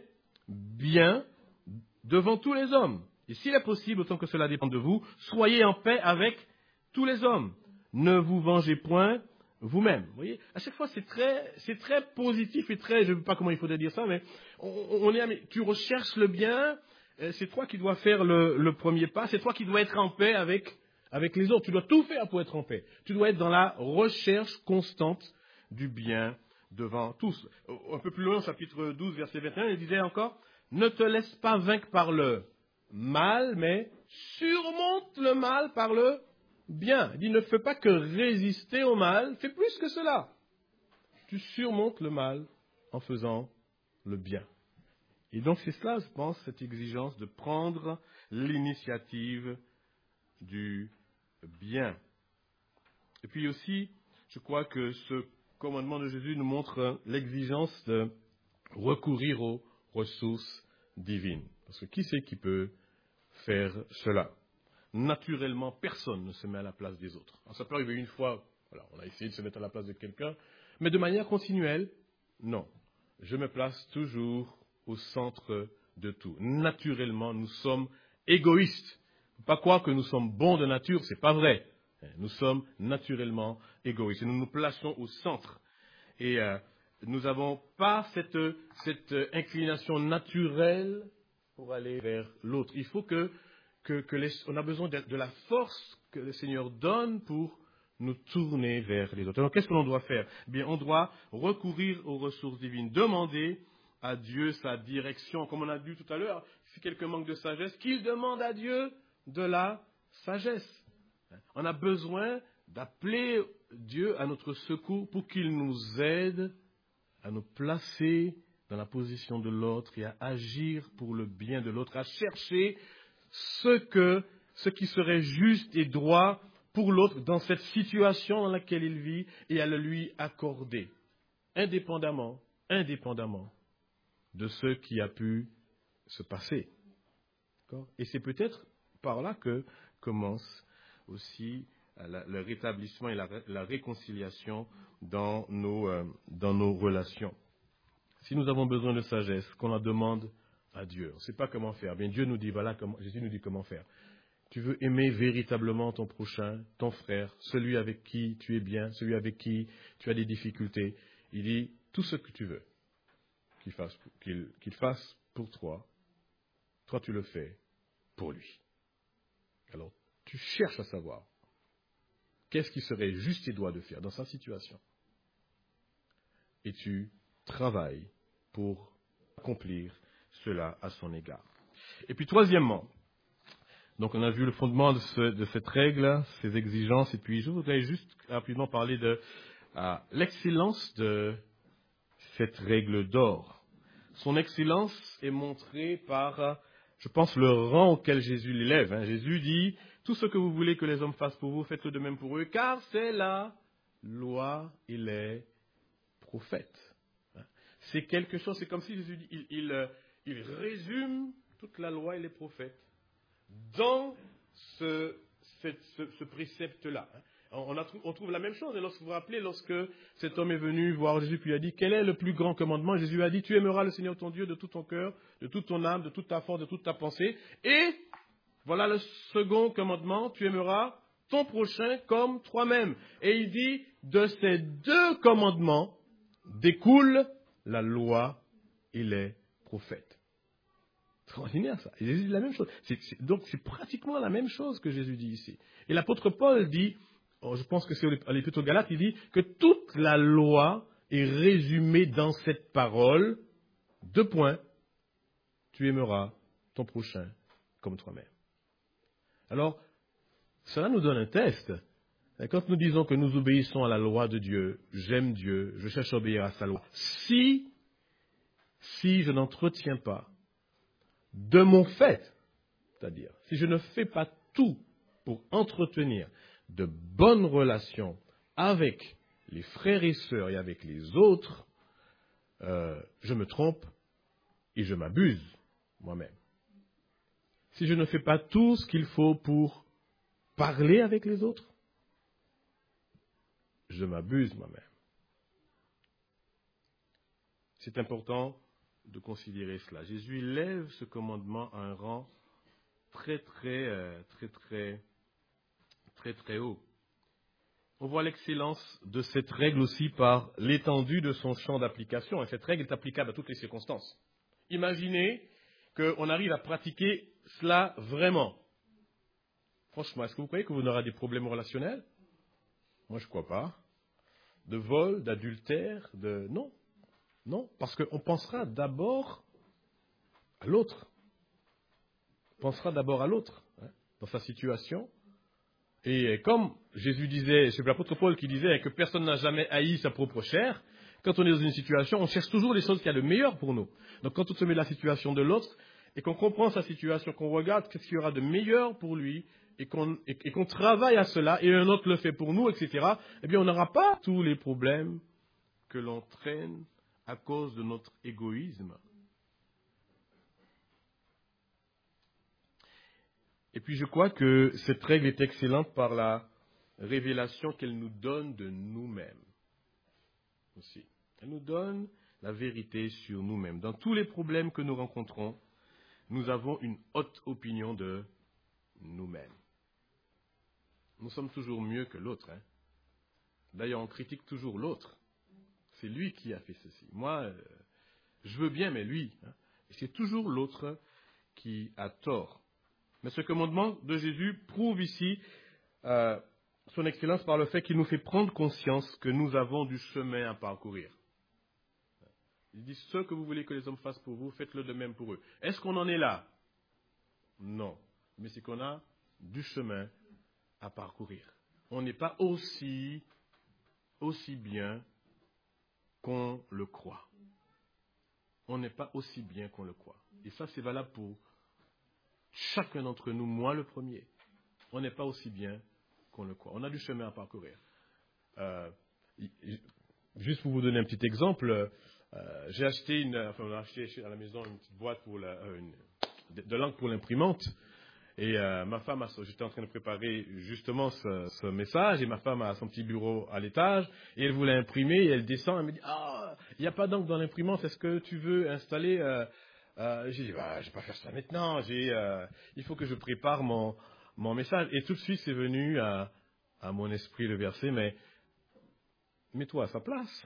bien devant tous les hommes. Et s'il est possible, autant que cela dépend de vous, soyez en paix avec tous les hommes. Ne vous vengez point vous-même. Vous voyez, à chaque fois, c'est très, c'est très positif et très, je ne sais pas comment il faudrait dire ça, mais on, on est, tu recherches le bien, c'est toi qui dois faire le, le premier pas, c'est toi qui dois être en paix avec, avec les autres. Tu dois tout faire pour être en paix. Tu dois être dans la recherche constante du bien devant tous. Un peu plus loin, chapitre douze, verset vingt et un, il disait encore, ne te laisse pas vaincre par le mal, mais surmonte le mal par le bien. Il dit, ne fais pas que résister au mal, fais plus que cela. Tu surmontes le mal en faisant le bien. Et donc c'est cela, je pense, cette exigence de prendre l'initiative du bien. Et puis aussi, je crois que ce commandement de Jésus nous montre l'exigence de recourir aux ressources divines. Parce que qui c'est qui peut faire cela? Naturellement, personne ne se met à la place des autres. Alors, ça peut arriver une fois, voilà, on a essayé de se mettre à la place de quelqu'un, mais de manière continuelle, non. Je me place toujours au centre de tout. Naturellement, nous sommes égoïstes. Il ne faut pas croire que nous sommes bons de nature, ce n'est pas vrai. Nous sommes naturellement égoïstes et nous nous plaçons au centre. Et euh, nous n'avons pas cette, cette inclination naturelle pour aller vers l'autre. Il faut que, que, que les, on a besoin de, de la force que le Seigneur donne pour nous tourner vers les autres. Alors qu'est-ce que l'on doit faire? Eh bien, on doit recourir aux ressources divines, demander à Dieu sa direction. Comme on a dit tout à l'heure, si quelqu'un manque de sagesse, qu'il demande à Dieu de la sagesse. On a besoin d'appeler Dieu à notre secours pour qu'il nous aide à nous placer dans la position de l'autre et à agir pour le bien de l'autre, à chercher ce, que, ce qui serait juste et droit pour l'autre dans cette situation dans laquelle il vit et à le lui accorder, indépendamment, indépendamment de ce qui a pu se passer. D'accord ? Et c'est peut-être par là que commence aussi la, le rétablissement et la, la réconciliation dans nos, euh, dans nos relations. Si nous avons besoin de sagesse, qu'on la demande à Dieu, on ne sait pas comment faire. Bien, Dieu nous dit, voilà comment, Jésus nous dit comment faire. tu veux aimer véritablement ton prochain, ton frère, celui avec qui tu es bien, celui avec qui tu as des difficultés, il dit tout ce que tu veux qu'il fasse, qu'il, qu'il fasse pour toi, toi tu le fais pour lui. Alors tu cherches à savoir qu'est-ce qui serait juste et droit de faire dans sa situation. Et tu travailles pour accomplir cela à son égard. Et puis troisièmement, donc on a vu le fondement de, ce, de cette règle, ses exigences, et puis je voudrais juste rapidement parler de euh, l'excellence de cette règle d'or. Son excellence est montrée par, je pense, le rang auquel Jésus l'élève. Hein. Jésus dit, tout ce que vous voulez que les hommes fassent pour vous, faites-le de même pour eux, car c'est la loi et les prophètes. Hein. C'est quelque chose, c'est comme si Jésus dit, il, il, il résume toute la loi et les prophètes dans ce, cette, ce, ce précepte-là. On, a, on trouve la même chose. Et lorsque vous vous rappelez, lorsque cet homme est venu voir Jésus, puis il a dit, quel est le plus grand commandement? Jésus a dit, tu aimeras le Seigneur ton Dieu de tout ton cœur, de toute ton âme, de toute ta force, de toute ta pensée. Et voilà le second commandement, tu aimeras ton prochain comme toi-même. Et il dit, de ces deux commandements découle la loi et les prophètes. Extraordinaire ça. Et Jésus dit la même chose. C'est, c'est, donc c'est pratiquement la même chose que Jésus dit ici. Et l'apôtre Paul dit, oh, je pense que c'est à l'Épître aux Galates, il dit que toute la loi est résumée dans cette parole. Deux points. Tu aimeras ton prochain comme toi-même. Alors, cela nous donne un test. Quand nous disons que nous obéissons à la loi de Dieu, j'aime Dieu, je cherche à obéir à sa loi. Si, si je n'entretiens pas de mon fait, c'est-à-dire, si je ne fais pas tout pour entretenir de bonnes relations avec les frères et sœurs et avec les autres, euh, je me trompe et je m'abuse moi-même. Si je ne fais pas tout ce qu'il faut pour parler avec les autres, je m'abuse moi-même. C'est important de considérer cela. Jésus lève ce commandement à un rang très, très, euh, très, très, très, très haut. On voit l'excellence de cette règle aussi par l'étendue de son champ d'application. Et cette règle est applicable à toutes les circonstances. Imaginez qu'on arrive à pratiquer cela vraiment. Franchement, est-ce que vous croyez que vous n'aurez des problèmes relationnels? Moi, je ne crois pas. De vol, d'adultère, de... Non. Non, parce qu'on pensera d'abord à l'autre. On pensera d'abord à l'autre, hein, dans sa situation. Et comme Jésus disait, c'est l'apôtre Paul qui disait que personne n'a jamais haï sa propre chair, quand on est dans une situation, on cherche toujours les choses qu'il y a de meilleur pour nous. Donc quand on se met dans la situation de l'autre, et qu'on comprend sa situation, qu'on regarde qu'est-ce qu'il y aura de meilleur pour lui, et qu'on, et, et qu'on travaille à cela, et un autre le fait pour nous, et cetera, eh bien on n'aura pas tous les problèmes que l'on traîne à cause de notre égoïsme. Et puis je crois que cette règle est excellente par la révélation qu'elle nous donne de nous-mêmes aussi. Elle nous donne la vérité sur nous-mêmes. Dans tous les problèmes que nous rencontrons, nous avons une haute opinion de nous-mêmes. Nous sommes toujours mieux que l'autre. Hein. D'ailleurs, on critique toujours l'autre. C'est lui qui a fait ceci. Moi, euh, je veux bien, mais lui. Hein. Et c'est toujours l'autre qui a tort. Mais ce commandement de Jésus prouve ici euh, son excellence par le fait qu'il nous fait prendre conscience que nous avons du chemin à parcourir. Il dit, ce que vous voulez que les hommes fassent pour vous, faites-le de même pour eux. Est-ce qu'on en est là? Non. Mais c'est qu'on a du chemin à parcourir. On n'est pas aussi, aussi bien qu'on le croit. On n'est pas aussi bien qu'on le croit. Et ça, c'est valable pour chacun d'entre nous, moi le premier. On n'est pas aussi bien qu'on le croit. On a du chemin à parcourir. Euh, juste pour vous donner un petit exemple, euh, j'ai acheté une, enfin, on a acheté à la maison une petite boîte pour la, euh, une, de, de l'encre pour l'imprimante. Et euh, ma femme, a, j'étais en train de préparer justement ce, ce message, et ma femme a son petit bureau à l'étage, et elle voulait imprimer, et elle descend, elle me dit, ah, il n'y a pas d'encre dans l'imprimante, est-ce que tu veux installer euh, euh, J'ai dit, bah, je ne vais pas faire ça maintenant, j'ai, euh, il faut que je prépare mon, mon message. Et tout de suite, c'est venu à, à mon esprit le verset, mais mets-toi à sa place.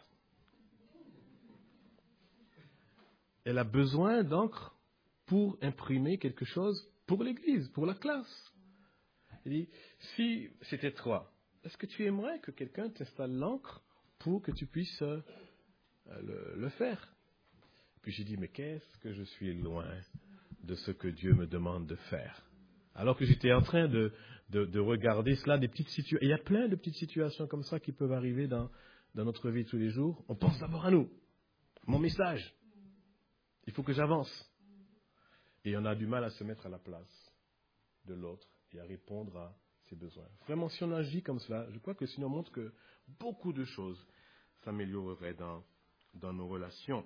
Elle a besoin d'encre pour imprimer quelque chose pour l'église, pour la classe. Il dit, si c'était toi, est-ce que tu aimerais que quelqu'un t'installe l'encre pour que tu puisses euh, le, le faire? Puis j'ai dit, mais qu'est-ce que je suis loin de ce que Dieu me demande de faire. Alors que j'étais en train de, de, de regarder cela, des petites situations. Il y a plein de petites situations comme ça qui peuvent arriver dans, dans notre vie tous les jours. On pense d'abord à nous. Mon message. Il faut que j'avance. Et on a du mal à se mettre à la place de l'autre et à répondre à ses besoins. Vraiment, si on agit comme cela, je crois que le Seigneur montre que beaucoup de choses s'amélioreraient dans, dans nos relations.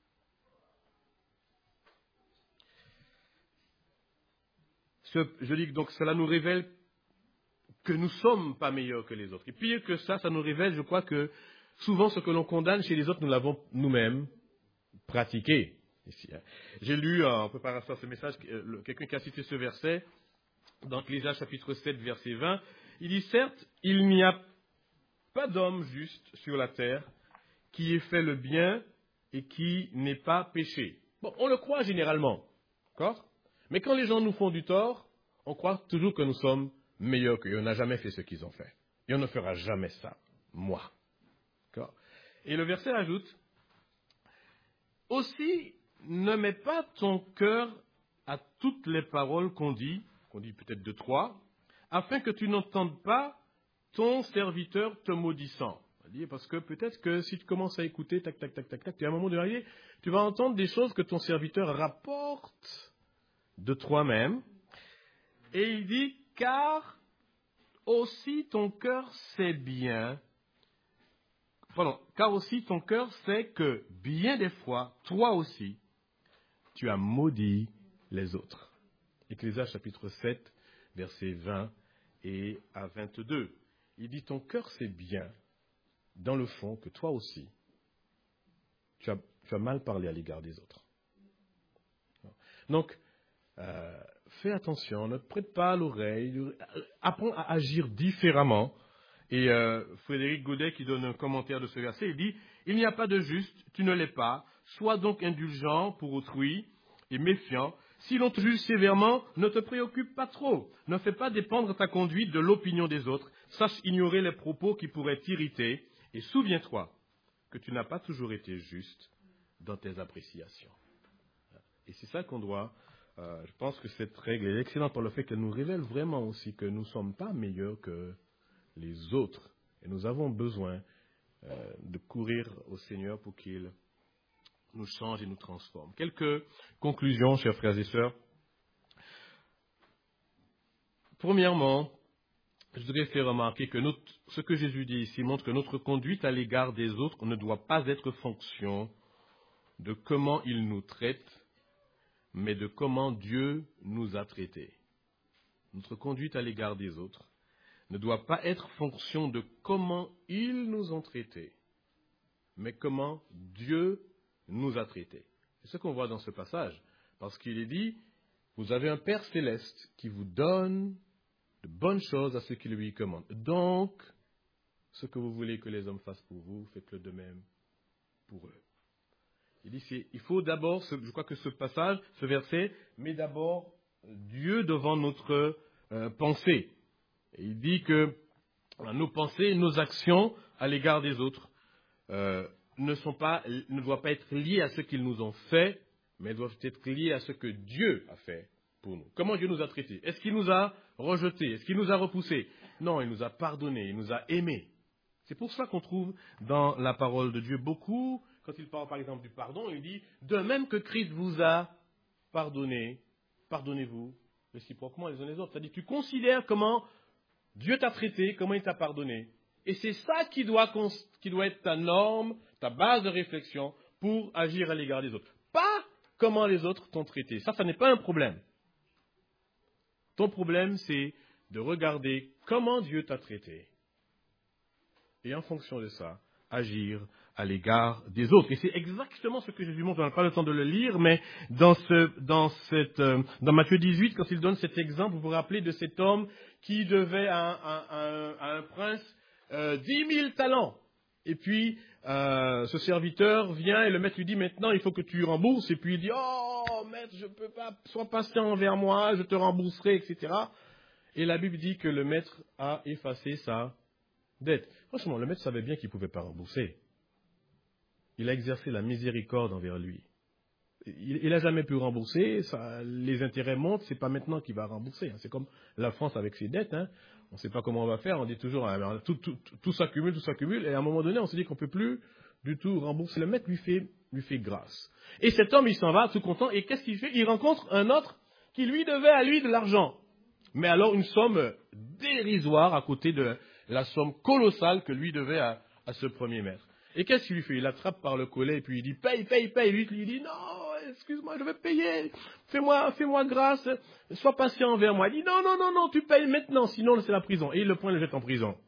Ce, je dis donc, cela nous révèle que nous ne sommes pas meilleurs que les autres. Et pire que ça, ça nous révèle, je crois, que souvent ce que l'on condamne chez les autres, nous l'avons nous-mêmes pratiqué. Ici, hein. J'ai lu, euh, en préparation à ce message, euh, quelqu'un qui a cité ce verset, dans Ecclésiaste chapitre sept, verset vingt. Il dit, certes, il n'y a pas d'homme juste sur la terre qui ait fait le bien et qui n'ait pas péché. Bon, on le croit généralement, d'accord ? Mais quand les gens nous font du tort, on croit toujours que nous sommes meilleurs qu'eux. On n'a jamais fait ce qu'ils ont fait. Et on ne fera jamais ça, moi. D'accord ? Et le verset ajoute, aussi, ne mets pas ton cœur à toutes les paroles qu'on dit, qu'on dit peut-être de toi, afin que tu n'entendes pas ton serviteur te maudissant. Parce que peut-être que si tu commences à écouter, tac, tac, tac, tac, tac, à un moment donné, tu vas entendre des choses que ton serviteur rapporte de toi-même. Et il dit, car aussi ton cœur sait bien, pardon, car aussi ton cœur sait que bien des fois, toi aussi, tu as maudit les autres. Ecclésiaste chapitre sept, versets vingt et à vingt-deux. Il dit, ton cœur sait bien, dans le fond, que toi aussi, tu as, tu as mal parlé à l'égard des autres. Donc, euh, fais attention, ne prête pas l'oreille, apprends à agir différemment. Et euh, Frédéric Godet, qui donne un commentaire de ce verset, il dit, il n'y a pas de juste, tu ne l'es pas, sois donc indulgent pour autrui et méfiant. Si l'on te juge sévèrement, ne te préoccupe pas trop. Ne fais pas dépendre ta conduite de l'opinion des autres. Sache ignorer les propos qui pourraient t'irriter. Et souviens-toi que tu n'as pas toujours été juste dans tes appréciations. Et c'est ça qu'on doit... Euh, je pense que cette règle est excellente par le fait qu'elle nous révèle vraiment aussi que nous ne sommes pas meilleurs que les autres. Et nous avons besoin euh, de courir au Seigneur pour qu'il nous change et nous transforme. Quelques conclusions, chers frères et sœurs. Premièrement, je voudrais faire remarquer que notre, ce que Jésus dit ici montre que notre conduite à l'égard des autres ne doit pas être fonction de comment ils nous traitent, mais de comment Dieu nous a traités. Notre conduite à l'égard des autres ne doit pas être fonction de comment ils nous ont traités, mais comment Dieu nous a traités. C'est ce qu'on voit dans ce passage, parce qu'il est dit, vous avez un Père céleste qui vous donne de bonnes choses à ceux qui lui commandent. Donc, ce que vous voulez que les hommes fassent pour vous, faites-le de même pour eux. Il dit, c'est, il faut d'abord, je crois que ce passage, ce verset, met d'abord Dieu devant notre euh, pensée. Et il dit que nos pensées, nos actions à l'égard des autres euh, ne sont pas, ne doivent pas être liées à ce qu'ils nous ont fait, mais doivent être liées à ce que Dieu a fait pour nous. Comment Dieu nous a traités? Est-ce qu'il nous a rejetés? Est-ce qu'il nous a repoussés? Non, il nous a pardonnés, il nous a aimés. C'est pour ça qu'on trouve dans la parole de Dieu beaucoup, quand il parle par exemple du pardon, il dit, de même que Christ vous a pardonné, pardonnez-vous réciproquement les uns les autres. C'est-à-dire, tu considères comment Dieu t'a traité, comment il t'a pardonné. Et c'est ça qui doit, qui doit être ta norme, ta base de réflexion pour agir à l'égard des autres. Pas comment les autres t'ont traité. Ça, ça n'est pas un problème. Ton problème, c'est de regarder comment Dieu t'a traité. Et en fonction de ça, agir à l'égard des autres. Et c'est exactement ce que Jésus montre. On n'a pas le temps de le lire, mais dans, ce, dans, cette, euh, dans Matthieu dix-huit, quand il donne cet exemple, vous vous rappelez de cet homme qui devait à un, à un, à un prince euh, dix mille talents. Et puis, euh, ce serviteur vient et le maître lui dit, maintenant, il faut que tu rembourses. Et puis, il dit, oh, maître, je ne peux pas, sois patient envers moi, je te rembourserai, et cetera. Et la Bible dit que le maître a effacé sa dette. Franchement, le maître savait bien qu'il ne pouvait pas rembourser. Il a exercé la miséricorde envers lui. Il n'a jamais pu rembourser, ça, les intérêts montent, c'est pas maintenant qu'il va rembourser. Hein. C'est comme la France avec ses dettes, hein. On ne sait pas comment on va faire, on dit toujours, hein, tout, tout, tout, tout s'accumule, tout s'accumule, et à un moment donné, on se dit qu'on ne peut plus du tout rembourser. Le maître lui fait, lui fait grâce. Et cet homme, il s'en va tout content, et qu'est-ce qu'il fait? Il rencontre un autre qui lui devait à lui de l'argent. Mais alors une somme dérisoire à côté de la somme colossale que lui devait à, à ce premier maître. Et qu'est-ce qu'il lui fait? Il l'attrape par le collet et puis il dit, paye, paye, paye. Lui, il dit, non, excuse-moi, je vais payer. Fais-moi, fais-moi grâce. Sois patient envers moi. Il dit, non, non, non, non, tu payes maintenant, sinon c'est la prison. Et il le prend et le jette en prison.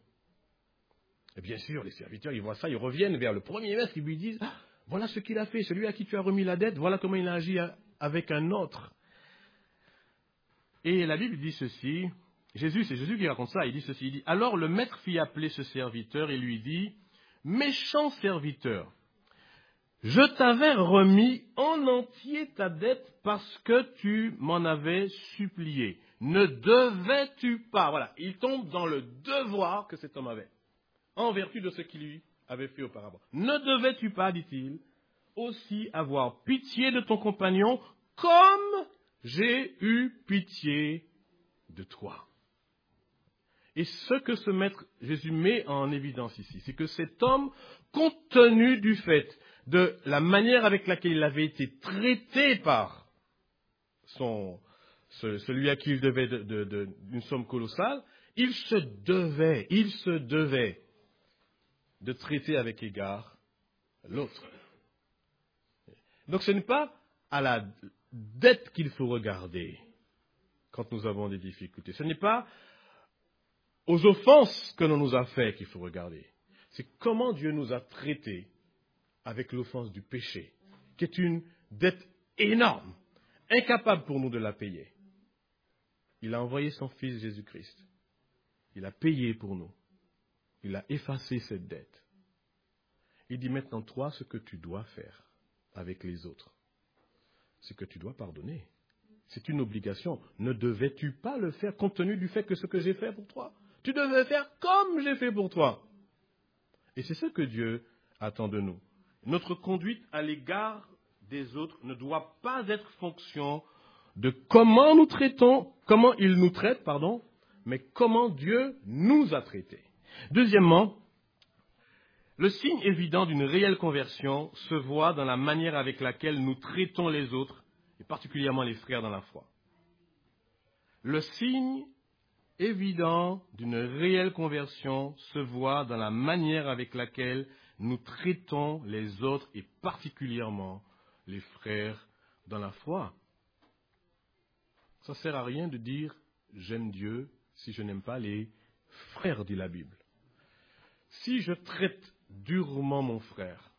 Et bien sûr, les serviteurs, ils voient ça, ils reviennent vers le premier maître, ils lui disent, ah, voilà ce qu'il a fait, celui à qui tu as remis la dette, voilà comment il a agi avec un autre. Et la Bible dit ceci, Jésus, c'est Jésus qui raconte ça, il dit ceci, il dit, alors le maître fit appeler ce serviteur et lui dit, méchant serviteur, je t'avais remis en entier ta dette parce que tu m'en avais supplié. Ne devais-tu pas, voilà, il tombe dans le devoir que cet homme avait, en vertu de ce qu'il lui avait fait auparavant. Ne devais-tu pas, dit-il, aussi avoir pitié de ton compagnon comme j'ai eu pitié de toi. Et ce que ce maître Jésus met en évidence ici, c'est que cet homme, compte tenu du fait de la manière avec laquelle il avait été traité par son, ce, celui à qui il devait de, de, de, d'une somme colossale, il se devait, il se devait de traiter avec égard l'autre. Donc ce n'est pas à la dette qu'il faut regarder quand nous avons des difficultés. Ce n'est pas aux offenses que l'on nous a fait qu'il faut regarder. C'est comment Dieu nous a traités avec l'offense du péché, qui est une dette énorme, incapable pour nous de la payer. Il a envoyé son Fils Jésus-Christ. Il a payé pour nous. Il a effacé cette dette. Il dit maintenant, toi, ce que tu dois faire avec les autres, c'est que tu dois pardonner. C'est une obligation. Ne devais-tu pas le faire compte tenu du fait que ce que j'ai fait pour toi? Tu devais faire comme j'ai fait pour toi. Et c'est ce que Dieu attend de nous. Notre conduite à l'égard des autres ne doit pas être fonction de comment nous traitons, comment il nous traite, pardon, mais comment Dieu nous a traités. Deuxièmement, le signe évident d'une réelle conversion se voit dans la manière avec laquelle nous traitons les autres, et particulièrement les frères dans la foi. Le signe évident d'une réelle conversion se voit dans la manière avec laquelle nous traitons les autres, et particulièrement les frères dans la foi. Ça ne sert à rien de dire « j'aime Dieu » si je n'aime pas les frères, dit la Bible. Si je traite durement mon frère,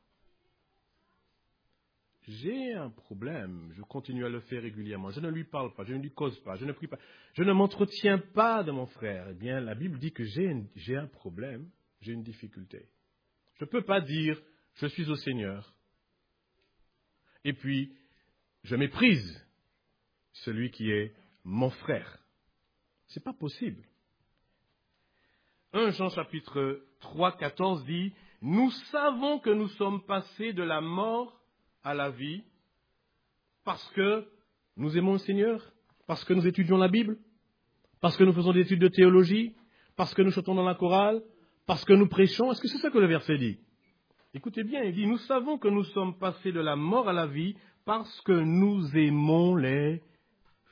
j'ai un problème, je continue à le faire régulièrement, je ne lui parle pas, je ne lui cause pas, je ne prie pas, je ne m'entretiens pas de mon frère, eh bien la Bible dit que j'ai, une, j'ai un problème, j'ai une difficulté. Je ne peux pas dire « je suis au Seigneur » et puis je méprise celui qui est mon frère. Ce n'est pas possible. premier Jean chapitre trois, quatorze dit « Nous savons que nous sommes passés de la mort à la vie parce que nous aimons le Seigneur, parce que nous étudions la Bible, parce que nous faisons des études de théologie, parce que nous chantons dans la chorale, parce que nous prêchons. » Est-ce que c'est ça que le verset dit? Écoutez bien, il dit « Nous savons que nous sommes passés de la mort à la vie parce que nous aimons les frères. »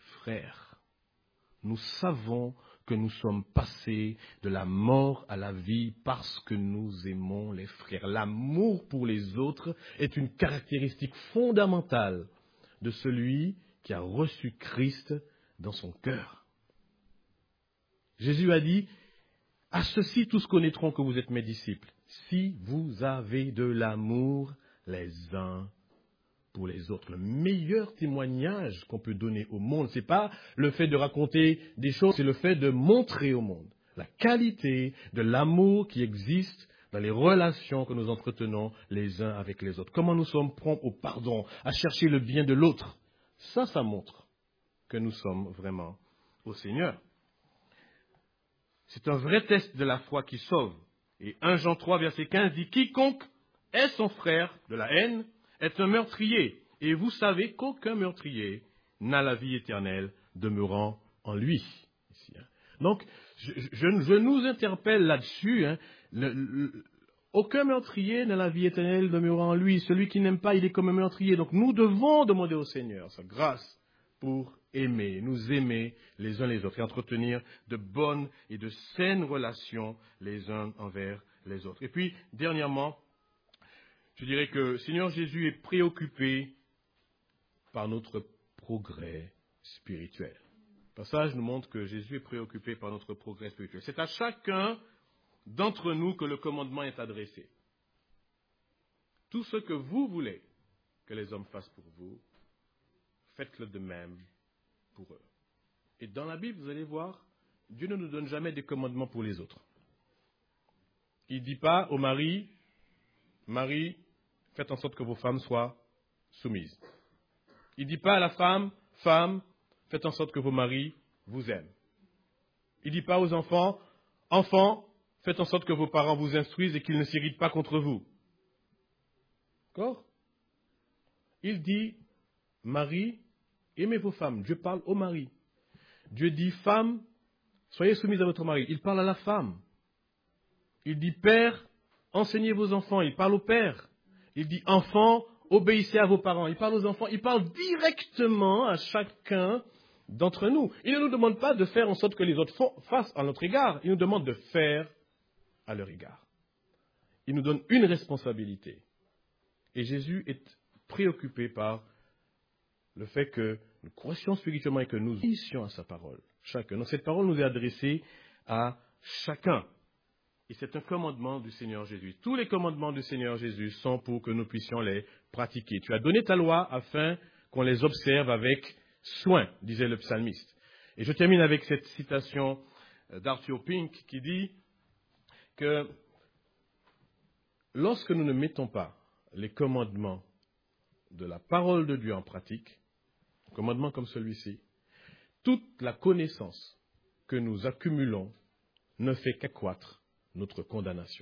Nous savons que nous sommes passés de la mort à la vie parce que nous aimons les frères. L'amour pour les autres est une caractéristique fondamentale de celui qui a reçu Christ dans son cœur. Jésus a dit, À ceci, tous connaîtront que vous êtes mes disciples, si vous avez de l'amour les uns pour les autres. Le meilleur témoignage qu'on peut donner au monde, ce n'est pas le fait de raconter des choses, c'est le fait de montrer au monde la qualité de l'amour qui existe dans les relations que nous entretenons les uns avec les autres. Comment nous sommes prompts au pardon, à chercher le bien de l'autre. Ça, ça montre que nous sommes vraiment au Seigneur. C'est un vrai test de la foi qui sauve. Et premier Jean trois, verset quinze dit « Quiconque est son frère de la haine est un meurtrier. Et vous savez qu'aucun meurtrier n'a la vie éternelle demeurant en lui. » Ici, hein. Donc, je, je, je nous interpelle là-dessus. Hein. Le, le, aucun meurtrier n'a la vie éternelle demeurant en lui. Celui qui n'aime pas, il est comme un meurtrier. Donc, nous devons demander au Seigneur sa grâce pour aimer, nous aimer les uns les autres et entretenir de bonnes et de saines relations les uns envers les autres. Et puis, dernièrement, je dirais que le Seigneur Jésus est préoccupé par notre progrès spirituel. Le passage nous montre que Jésus est préoccupé par notre progrès spirituel. C'est à chacun d'entre nous que le commandement est adressé. Tout ce que vous voulez que les hommes fassent pour vous, faites-le de même pour eux. Et dans la Bible, vous allez voir, Dieu ne nous donne jamais des commandements pour les autres. Il ne dit pas au mari, Marie, faites en sorte que vos femmes soient soumises. Il ne dit pas à la femme, femme, faites en sorte que vos maris vous aiment. Il ne dit pas aux enfants, enfants, faites en sorte que vos parents vous instruisent et qu'ils ne s'irritent pas contre vous. D'accord ? Il dit, Marie, aimez vos femmes. Dieu parle au mari. Dieu dit, femme, soyez soumise à votre mari. Il parle à la femme. Il dit, père, enseignez vos enfants. Il parle au père. Il dit, enfants, obéissez à vos parents. Il parle aux enfants. Il parle directement à chacun d'entre nous. Il ne nous demande pas de faire en sorte que les autres fassent à notre égard. Il nous demande de faire à leur égard. Il nous donne une responsabilité. Et Jésus est préoccupé par le fait que nous croissions spirituellement et que nous obéissions à sa parole. Chacun. Donc cette parole nous est adressée à chacun. Et c'est un commandement du Seigneur Jésus. Tous les commandements du Seigneur Jésus sont pour que nous puissions les pratiquer. Tu as donné ta loi afin qu'on les observe avec soin, disait le psalmiste. Et je termine avec cette citation d'Arthur Pink qui dit que lorsque nous ne mettons pas les commandements de la parole de Dieu en pratique, un commandement comme celui-ci, toute la connaissance que nous accumulons ne fait qu'accroître notre condamnation.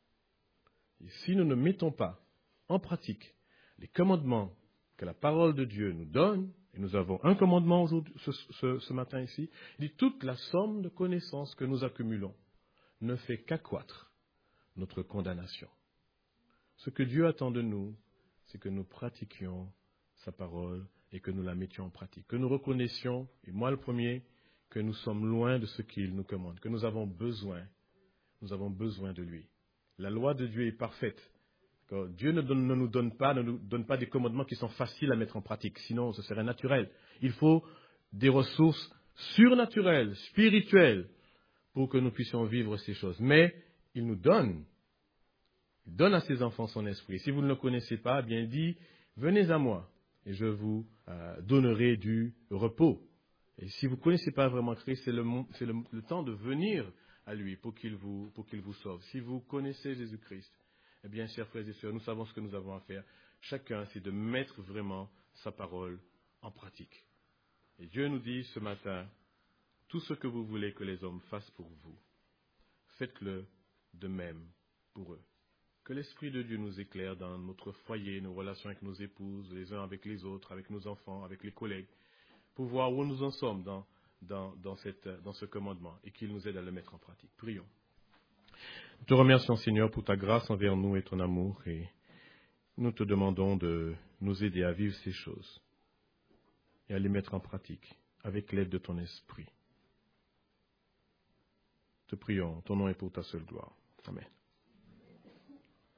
Et si nous ne mettons pas en pratique les commandements que la parole de Dieu nous donne, et nous avons un commandement aujourd'hui, ce, ce, ce matin ici, il dit toute la somme de connaissances que nous accumulons ne fait qu'accroître notre condamnation. Ce que Dieu attend de nous, c'est que nous pratiquions sa parole et que nous la mettions en pratique. Que nous reconnaissions, et moi le premier, que nous sommes loin de ce qu'il nous commande, que nous avons besoin, nous avons besoin de lui. La loi de Dieu est parfaite. Dieu ne, donne, ne nous donne pas, ne nous donne pas des commandements qui sont faciles à mettre en pratique, sinon ce serait naturel. Il faut des ressources surnaturelles, spirituelles, pour que nous puissions vivre ces choses. Mais il nous donne, il donne à ses enfants son esprit. Si vous ne le connaissez pas, bien il dit, venez à moi et je vous euh, donnerai du repos. Et si vous ne connaissez pas vraiment Christ, c'est, le, c'est le, le temps de venir à lui pour qu'il vous, pour qu'il vous sauve. Si vous connaissez Jésus-Christ, eh bien, chers frères et sœurs, nous savons ce que nous avons à faire. Chacun, c'est de mettre vraiment sa parole en pratique. Et Dieu nous dit ce matin, tout ce que vous voulez que les hommes fassent pour vous, faites-le de même pour eux. Que l'Esprit de Dieu nous éclaire dans notre foyer, nos relations avec nos épouses, les uns avec les autres, avec nos enfants, avec les collègues, pour voir où nous en sommes dans, dans, dans, cette, dans ce commandement et qu'il nous aide à le mettre en pratique. Prions. Nous te remercions, Seigneur, pour ta grâce envers nous et ton amour, et nous te demandons de nous aider à vivre ces choses et à les mettre en pratique avec l'aide de ton esprit. Te prions, ton nom est pour ta seule gloire. Amen.